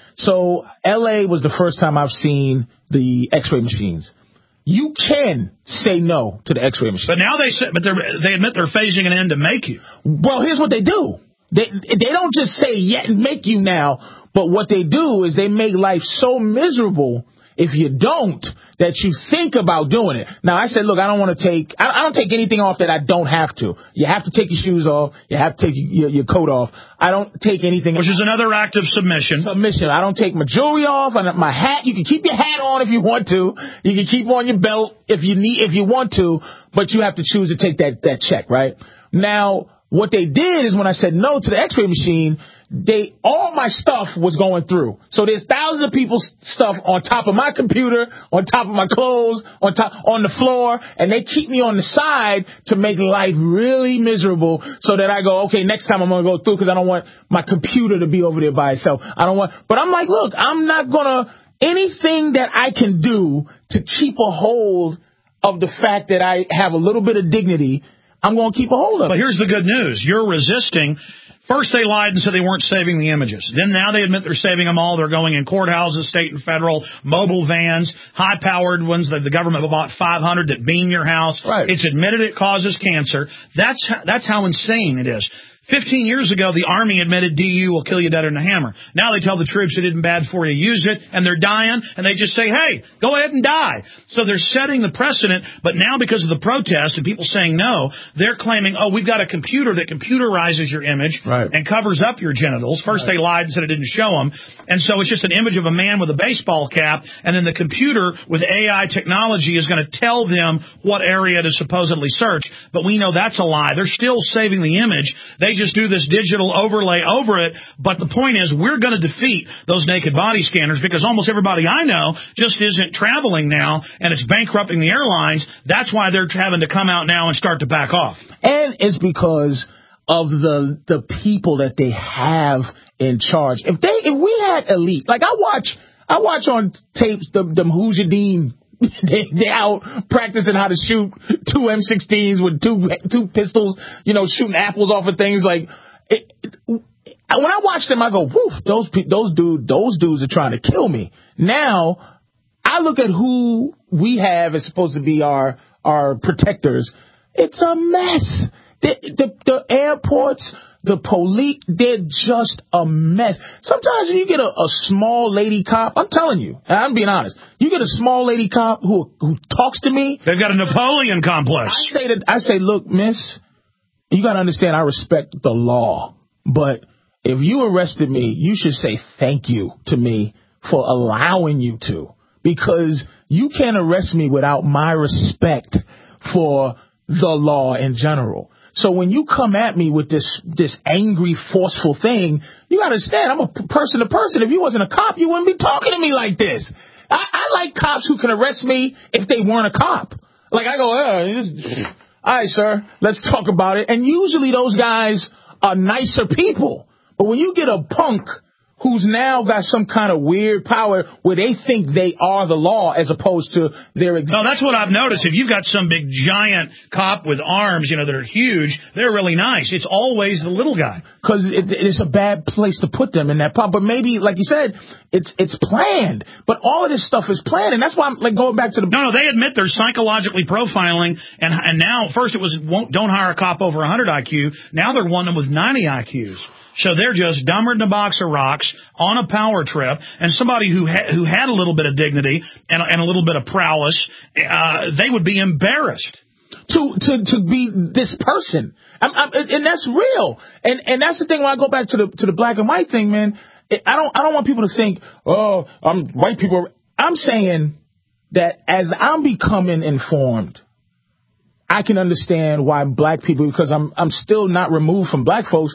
So L A was the first time I've seen the X-ray machines. You can say no to the X-ray machine. But now they say, but they admit they're phasing it in to make you. Well, here's what they do. They they don't just say yeah and make you now, but what they do is they make life so miserable if you don't that you think about doing it. Now, I said, look, I don't want to take, I, I don't take anything off that I don't have to. You have to take your shoes off. You have to take your, your coat off. I don't take anything. Which is another act of submission. Submission. I don't take my jewelry off and my hat. You can keep your hat on if you want to. You can keep on your belt if you need, if you want to, but you have to choose to take that, that check, right? Now, what they did is when I said no to the X-ray machine, they all my stuff was going through. So there's thousands of people's stuff on top of my computer, on top of my clothes, on top on the floor, and they keep me on the side to make life really miserable so that I go, okay, next time I'm going to go through because I don't want my computer to be over there by itself. I don't want, but I'm like, look, I'm not going to, anything that I can do to keep a hold of the fact that I have a little bit of dignity, I'm going to keep a hold of it. But here's the good news. You're resisting. First, they lied and said they weren't saving the images. Then now they admit they're saving them all. They're going in courthouses, state and federal, mobile vans, high-powered ones that the government bought five hundred that beam your house. Right. It's admitted it causes cancer. That's that's how insane it is. Fifteen years ago, the Army admitted D U will kill you deader than a hammer. Now they tell the troops it isn't bad for you to use it, and they're dying, and they just say, hey, go ahead and die. So they're setting the precedent, but now because of the protest and people saying no, they're claiming, oh, we've got a computer that computerizes your image right. and covers up your genitals. First right. they lied and said it didn't show them, and so it's just an image of a man with a baseball cap, and then the computer with A I technology is going to tell them what area to supposedly search, but we know that's a lie. They're still saving the image. They just do this digital overlay over it, but the point is we're going to defeat those naked body scanners because almost everybody I know just isn't traveling now, and it's bankrupting the airlines. That's why they're having to come out now and start to back off. And it's because of the the people that they have in charge. If they if we had elite, like I watch I watch on tapes the the Mujahideen. They, they out practicing how to shoot two M sixteens with two two pistols, you know, shooting apples off of things. Like, it, it, when I watch them, I go, "Whoo, those those dude, those dudes are trying to kill me." Now, I look at who we have as supposed to be our our protectors. It's a mess. The, the, the airports, the police, they're just a mess. Sometimes when you get a, a small lady cop, I'm telling you, and I'm being honest, you get a small lady cop who who talks to me. They've got a Napoleon complex. I say that I say, look, miss, you got to understand I respect the law, but if you arrested me, you should say thank you to me for allowing you to, because you can't arrest me without my respect for the law in general. So when you come at me with this this angry, forceful thing, you got to understand, I'm a person to person. If you wasn't a cop, you wouldn't be talking to me like this. I, I like cops who can arrest me if they weren't a cop. Like, I go, uh, just, all right, sir, let's talk about it. And usually those guys are nicer people. But when you get a punk who's now got some kind of weird power where they think they are the law as opposed to their... Ex- no, that's what I've noticed. If you've got some big giant cop with arms, you know, that are huge, they're really nice. It's always the little guy. Because it, it's a bad place to put them in that pub. But maybe, like you said, it's it's planned. But all of this stuff is planned, and that's why I'm like going back to the... No, no, they admit they're psychologically profiling, and and now, first it was won't, don't hire a cop over one hundred I Q. Now they're wanting them with ninety I Qs. So they're just dumber than a box of rocks on a power trip, and somebody who ha- who had a little bit of dignity and, and a little bit of prowess, uh, they would be embarrassed to to to be this person, I'm, I'm, and that's real. And and that's the thing when I go back to the to the black and white thing, man. I don't I don't want people to think, oh, I'm white people. I'm saying that as I'm becoming informed, I can understand why black people, because I'm I'm still not removed from black folks.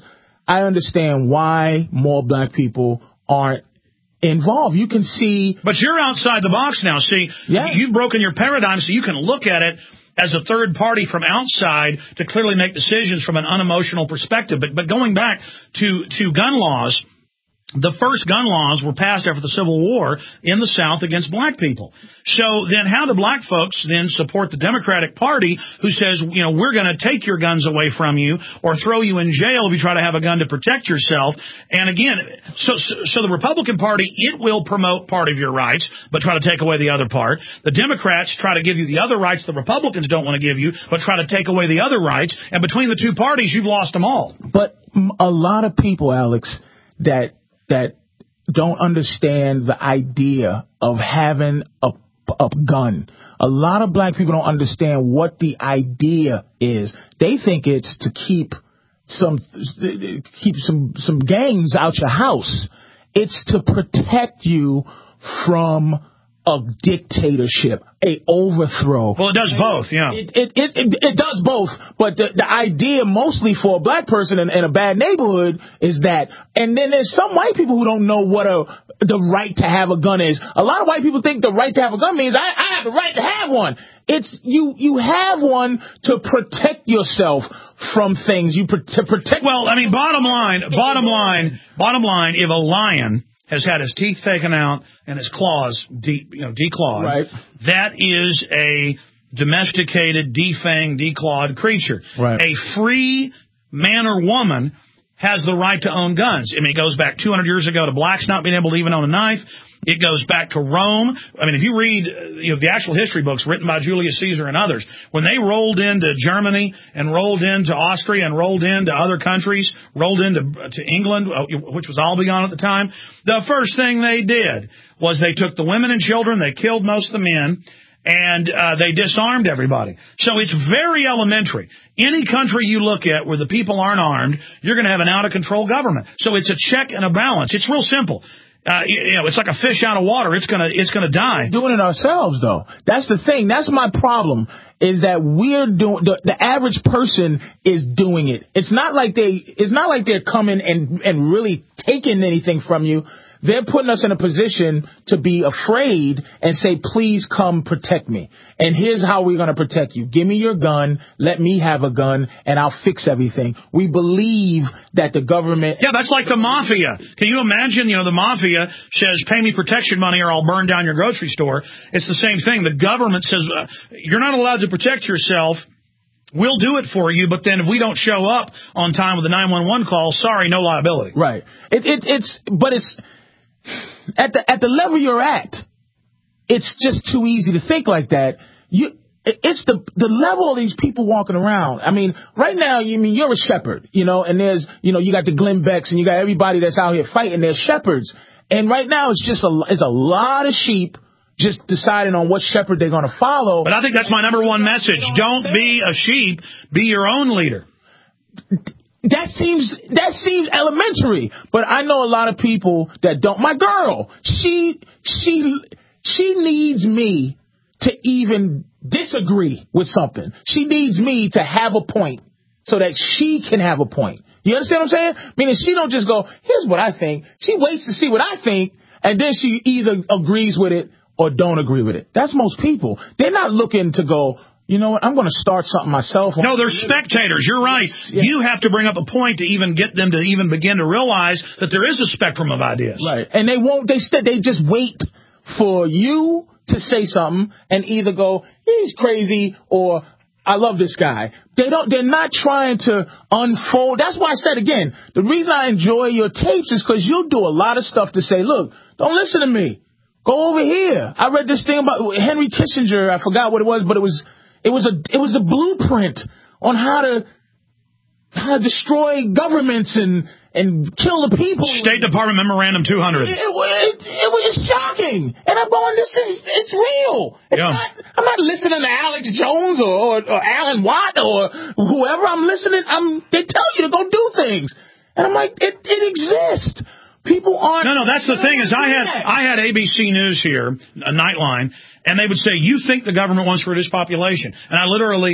I understand why more black people aren't involved. You can see... But you're outside the box now. See, yeah. You've broken your paradigm, so you can look at it as a third party from outside to clearly make decisions from an unemotional perspective. But but going back to, to gun laws... The first gun laws were passed after the Civil War in the South against black people. So then how do black folks then support the Democratic Party who says, you know, we're going to take your guns away from you or throw you in jail if you try to have a gun to protect yourself? And again, so, so, so the Republican Party, it will promote part of your rights, but try to take away the other part. The Democrats try to give you the other rights the Republicans don't want to give you, but try to take away the other rights. And between the two parties, you've lost them all. But a lot of people, Alex, that that don't understand the idea of having a, a gun. A lot of black people don't understand what the idea is. They think it's to keep some keep some some gangs out your house. It's to protect you from a dictatorship, a overthrow. Well, it does both, yeah. It it it, it, it does both, but the, the idea mostly for a black person in, in a bad neighborhood is that, and then there's some white people who don't know what a the right to have a gun is. A lot of white people think the right to have a gun means I, I have the right to have one. It's you you have one to protect yourself from things. You to protect. Well, I mean, bottom line, bottom line, bottom line. If a lion has had his teeth taken out and his claws de, you know, declawed, right. That is a domesticated, defanged, declawed creature. Right. A free man or woman has the right to own guns. I mean, it goes back two hundred years ago to blacks not being able to even own a knife. It goes back to Rome. I mean, if you read you know, the actual history books written by Julius Caesar and others, when they rolled into Germany and rolled into Austria and rolled into other countries, rolled into to England, which was Albion at the time, the first thing they did was they took the women and children, they killed most of the men, and uh, they disarmed everybody. So it's very elementary. Any country you look at where the people aren't armed, you're going to have an out-of-control government. So it's a check and a balance. It's real simple. Uh, you know, it's like a fish out of water. It's gonna, it's gonna die. We're doing it ourselves, though. That's the thing. That's my problem. Is that we're doing the, the average person is doing it. It's not like they. It's not like they're coming and and really taking anything from you. They're putting us in a position to be afraid and say, please come protect me. And here's how we're going to protect you. Give me your gun. Let me have a gun and I'll fix everything. We believe that the government. Yeah, that's like the mafia. Can you imagine, you know, the mafia says, pay me protection money or I'll burn down your grocery store. It's the same thing. The government says, uh, you're not allowed to protect yourself. We'll do it for you, but then if we don't show up on time with the nine one one call, sorry, no liability. Right. It, it, it's, but it's, At the at the level you're at, it's just too easy to think like that. You, it's the the level of these people walking around. I mean, right now, you mean you're a shepherd, you know, and there's, you know, you got the Glenn Becks and you got everybody that's out here fighting. They're shepherds, and right now it's just a it's a lot of sheep just deciding on what shepherd they're going to follow. But I think that's my number one message: don't be a sheep, be your own leader. That seems that seems elementary, but I know a lot of people that don't. My girl, she she she needs me to even disagree with something. She needs me to have a point so that she can have a point. You understand what I'm saying? Meaning she don't just go, here's what I think. She waits to see what I think, and then she either agrees with it or don't agree with it. That's most people. They're not looking to go, you know what, I'm going to start something myself. No, they're spectators. You're right. Yeah. You have to bring up a point to even get them to even begin to realize that there is a spectrum of ideas. Right. And they won't, they st- they just wait for you to say something and either go, he's crazy, or I love this guy. They don't, they're not trying to unfold. That's why I said again, the reason I enjoy your tapes is because you'll do a lot of stuff to say, look, don't listen to me. Go over here. I read this thing about Henry Kissinger. I forgot what it was, but it was, It was a it was a blueprint on how to how to destroy governments and and kill the people. State Department Memorandum two hundred. It, it, it, it was shocking, and I'm going, this is it's real. It's yeah. not, I'm not listening to Alex Jones or, or, or Alan Watt or whoever. I'm listening. I'm they tell you to go do things, and I'm like, it it exists. People aren't. No, no, that's the thing is I had I had A B C News here, a Nightline, and they would say, you think the government wants to reduce population. And I literally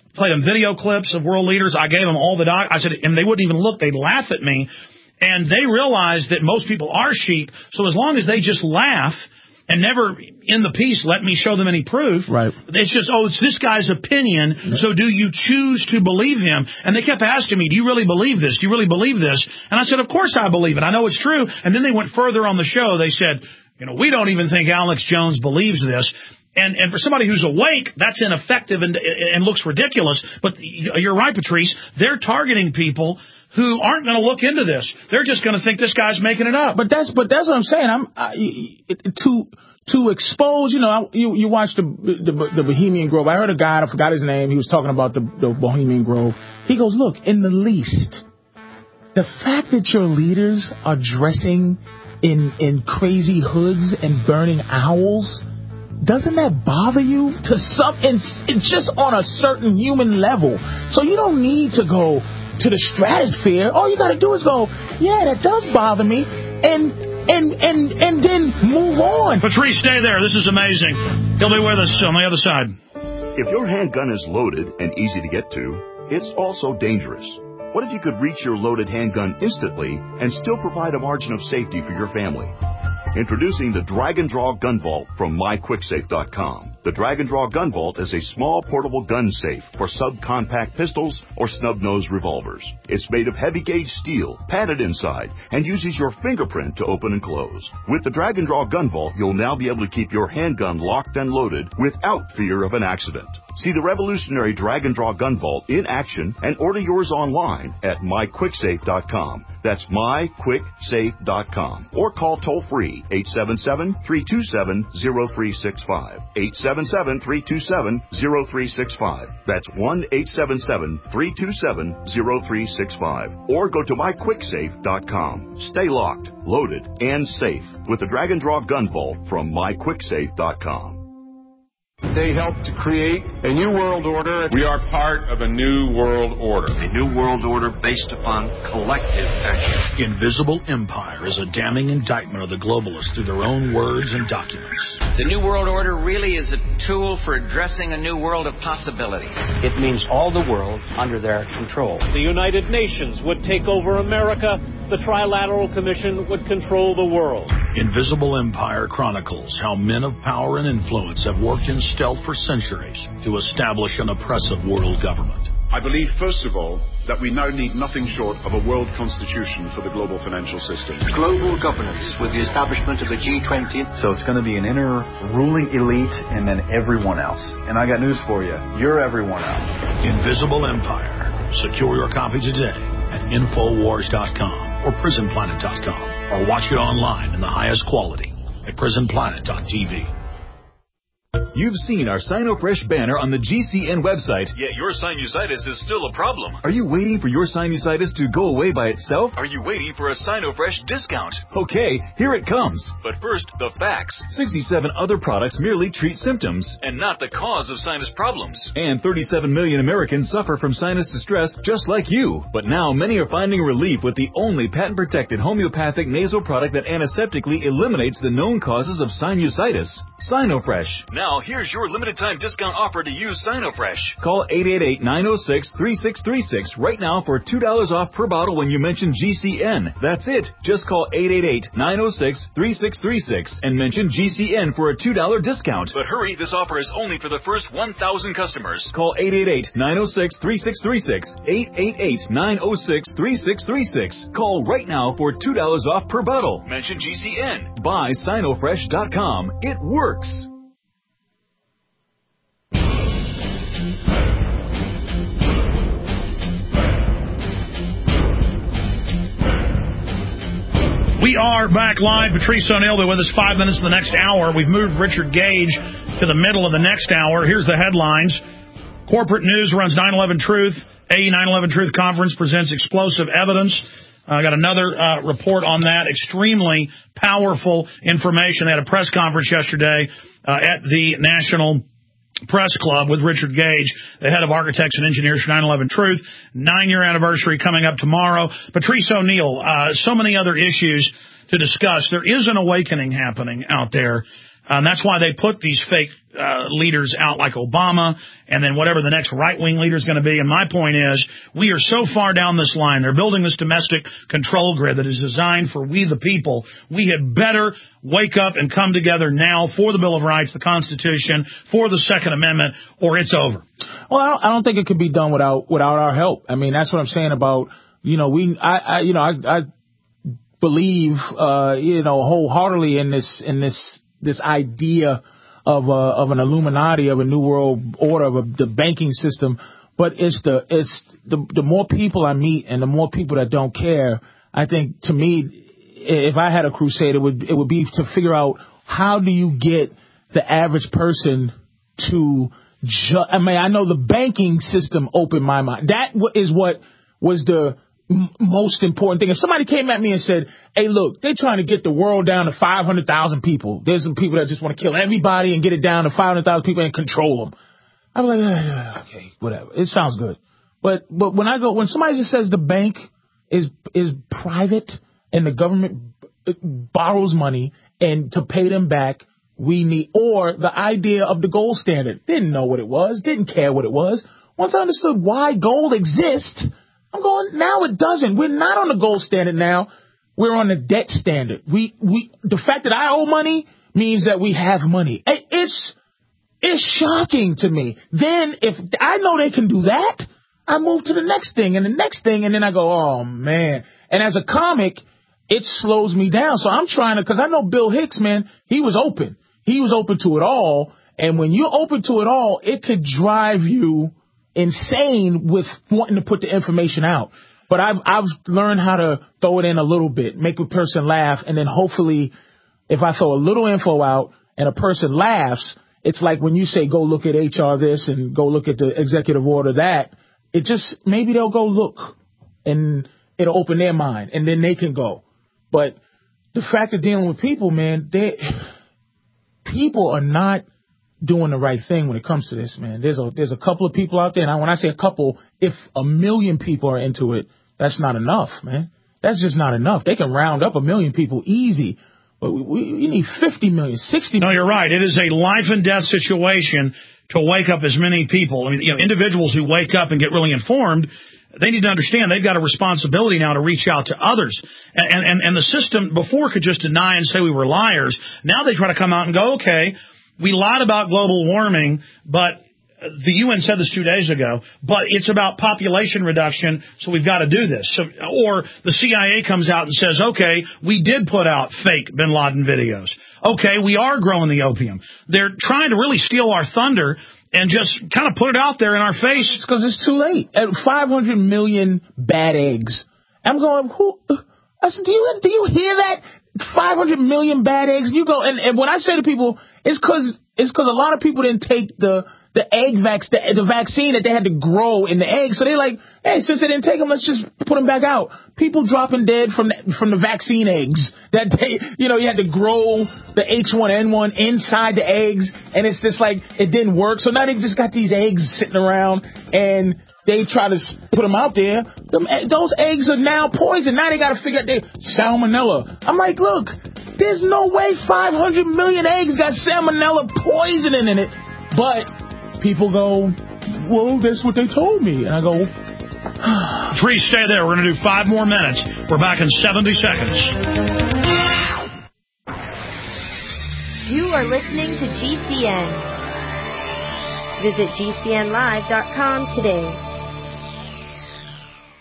played them video clips of world leaders. I gave them all the doc. I said, and they wouldn't even look. They'd laugh at me. And they realized that most people are sheep. So as long as they just laugh and never in the piece let me show them any proof, right. It's just, oh, it's this guy's opinion, yeah. So do you choose to believe him? And they kept asking me, do you really believe this? Do you really believe this? And I said, of course I believe it. I know it's true. And then they went further on the show. They said, you know, we don't even think Alex Jones believes this. And and for somebody who's awake, that's ineffective and and looks ridiculous. But you're right, Patrice. They're targeting people who aren't going to look into this. They're just going to think this guy's making it up. But that's but that's what I'm saying. I'm I, to to expose. You know, I, you you watch the, the the Bohemian Grove. I heard a guy. I forgot his name. He was talking about the, the Bohemian Grove. He goes, look, in the least, the fact that your leaders are dressing in in crazy hoods and burning owls. Doesn't that bother you to some, and just on a certain human level? So you don't need to go to the stratosphere. All you got to do is go, yeah, that does bother me, and and and and then move on. Patrice, stay there. This is amazing. He'll be with us on the other side. If your handgun is loaded and easy to get to, it's also dangerous. What if you could reach your loaded handgun instantly and still provide a margin of safety for your family? Introducing the Drag and Draw Gun Vault from my quick safe dot com. The Drag and Draw Gun Vault is a small portable gun safe for subcompact pistols or snub-nosed revolvers. It's made of heavy-gauge steel, padded inside, and uses your fingerprint to open and close. With the Drag and Draw Gun Vault, you'll now be able to keep your handgun locked and loaded without fear of an accident. See the revolutionary Drag and Draw Gun Vault in action and order yours online at my quick safe dot com. That's my quick safe dot com. Or call toll-free eight seven seven, three two seven, zero three six five. eight seven seven, three two seven, zero three six five. That's one eight seven seven, three two seven, zero three six five. Or go to my quick safe dot com. Stay locked, loaded, and safe with the Drag and Draw Gun Vault from my quick safe dot com. They helped to create a new world order. We are part of a new world order. A new world order based upon collective action. Invisible Empire is a damning indictment of the globalists through their own words and documents. The new world order really is a tool for addressing a new world of possibilities. It means all the world under their control. The United Nations would take over America. The Trilateral Commission would control the world. Invisible Empire chronicles how men of power and influence have worked in stealth for centuries to establish an oppressive world government. I believe, first of all, that we now need nothing short of a world constitution for the global financial system. Global governance with the establishment of the G twenty. So it's going to be an inner ruling elite and then everyone else. And I got news for you. You're everyone else. Invisible Empire. Secure your copy today at infowars dot com or prison planet dot com, or watch it online in the highest quality at prison planet dot t v. You've seen our SinoFresh banner on the G C N website. Yet your sinusitis is still a problem. Are you waiting for your sinusitis to go away by itself? Are you waiting for a SinoFresh discount? Okay, here it comes. But first, the facts. sixty-seven other products merely treat symptoms. And not the cause of sinus problems. And thirty-seven million Americans suffer from sinus distress just like you. But now many are finding relief with the only patent-protected homeopathic nasal product that antiseptically eliminates the known causes of sinusitis. SinoFresh. Now, here's your limited-time discount offer to use SinoFresh. Call eight eight eight, nine oh six, three six three six right now for two dollars off per bottle when you mention G C N. That's it. Just call eight eight eight, nine oh six, three six three six and mention G C N for a two dollars discount. But hurry, this offer is only for the first one thousand customers. Call eight eight eight, nine oh six, three six three six, eight eight eight, nine oh six, three six three six. Call right now for two dollars off per bottle. Mention G C N. Buy Sino Fresh dot com. It works. We are back live. Patrice O'Neill will be with us five minutes in the next hour. We've moved Richard Gage to the middle of the next hour. Here's the headlines. Corporate News runs nine eleven Truth. A nine eleven Truth Conference presents explosive evidence. I uh, got another uh, report on that. Extremely powerful information. They had a press conference yesterday uh, at the National Press Club with Richard Gage, the head of architects and engineers for nine eleven Truth. Nine-year anniversary coming up tomorrow. Patrice O'Neill, uh, so many other issues to discuss. There is an awakening happening out there. Um, that's why they put these fake uh, leaders out like Obama and then whatever the next right-wing leader is going to be. And my point is, we are so far down this line. They're building this domestic control grid that is designed for we the people. We had better wake up and come together now for the Bill of Rights, the Constitution, for the Second Amendment, or it's over. Well, I don't, I don't think it could be done without without our help. I mean, that's what I'm saying about, you know, we, I, I you know, I, I believe, uh, you know, wholeheartedly in this, in this, this idea of a, of an Illuminati, of a new world order, of a, the banking system. But it's the it's the the more people I meet and the more people that don't care. I think, to me, if I had a crusade, it would it would be to figure out how do you get the average person to. Ju- I mean, I know the banking system opened my mind. That is what was the m- most important thing. If somebody came at me and said, hey, look, they're trying to get the world down to five hundred thousand people. There's some people that just want to kill everybody and get it down to five hundred thousand people and control them. I'm like, ah, okay, whatever. It sounds good. But but when I go, when somebody just says the bank is is private and the government borrows money and to pay them back, we need, or the idea of the gold standard. Didn't know what it was, didn't care what it was. Once I understood why gold exists, I'm going, now it doesn't. We're not on the gold standard now. We're on the debt standard. We, we, the fact that I owe money means that we have money. It's, it's shocking to me. Then if I know they can do that, I move to the next thing and the next thing. And then I go, oh man. And as a comic, it slows me down. So I'm trying to, cause I know Bill Hicks, man, he was open. He was open to it all. And when you're open to it all, it could drive you insane with wanting to put the information out. But I've I've learned how to throw it in a little bit, make a person laugh, and then hopefully if I throw a little info out and a person laughs, it's like when you say go look at H R this and go look at the executive order that, it just, maybe they'll go look and it'll open their mind and then they can go. But the fact of dealing with people, man, they people are not doing the right thing when it comes to this, man. There's a there's a couple of people out there, and I, when I say a couple, if a million people are into it, that's not enough, man. That's just not enough. They can round up a million people easy, but we, we, we need fifty million, sixty million. No, you're right. It is a life and death situation to wake up as many people. I mean, you know, individuals who wake up and get really informed, they need to understand they've got a responsibility now to reach out to others. And, and, and the system before could just deny and say we were liars. Now they try to come out and go, okay, we lied about global warming, but the U N said this two days ago, but it's about population reduction, so we've got to do this. So, or the C I A comes out and says, okay, we did put out fake bin Laden videos. Okay, we are growing the opium. They're trying to really steal our thunder and just kind of put it out there in our face. It's because it's too late. At five hundred million bad eggs. I'm going, who? I said, do you, do you hear that? five hundred million bad eggs. You go, and, and when I say to people, it's because it's because a lot of people didn't take the the egg vac the, the vaccine that they had to grow in the eggs. So they're like, hey, since they didn't take them, let's just put them back out. People dropping dead from the, from the vaccine eggs that they, you know, you had to grow the H one N one inside the eggs, and it's just like it didn't work. So now they just got these eggs sitting around and they try to put them out there. Them, those eggs are now poison. Now they got to figure out they salmonella. I'm like, look, there's no way five hundred million eggs got salmonella poisoning in it. But people go, well, that's what they told me. And I go, Tree, stay there. We're going to do five more minutes. We're back in seventy seconds. You are listening to G C N. Visit G C N live dot com today.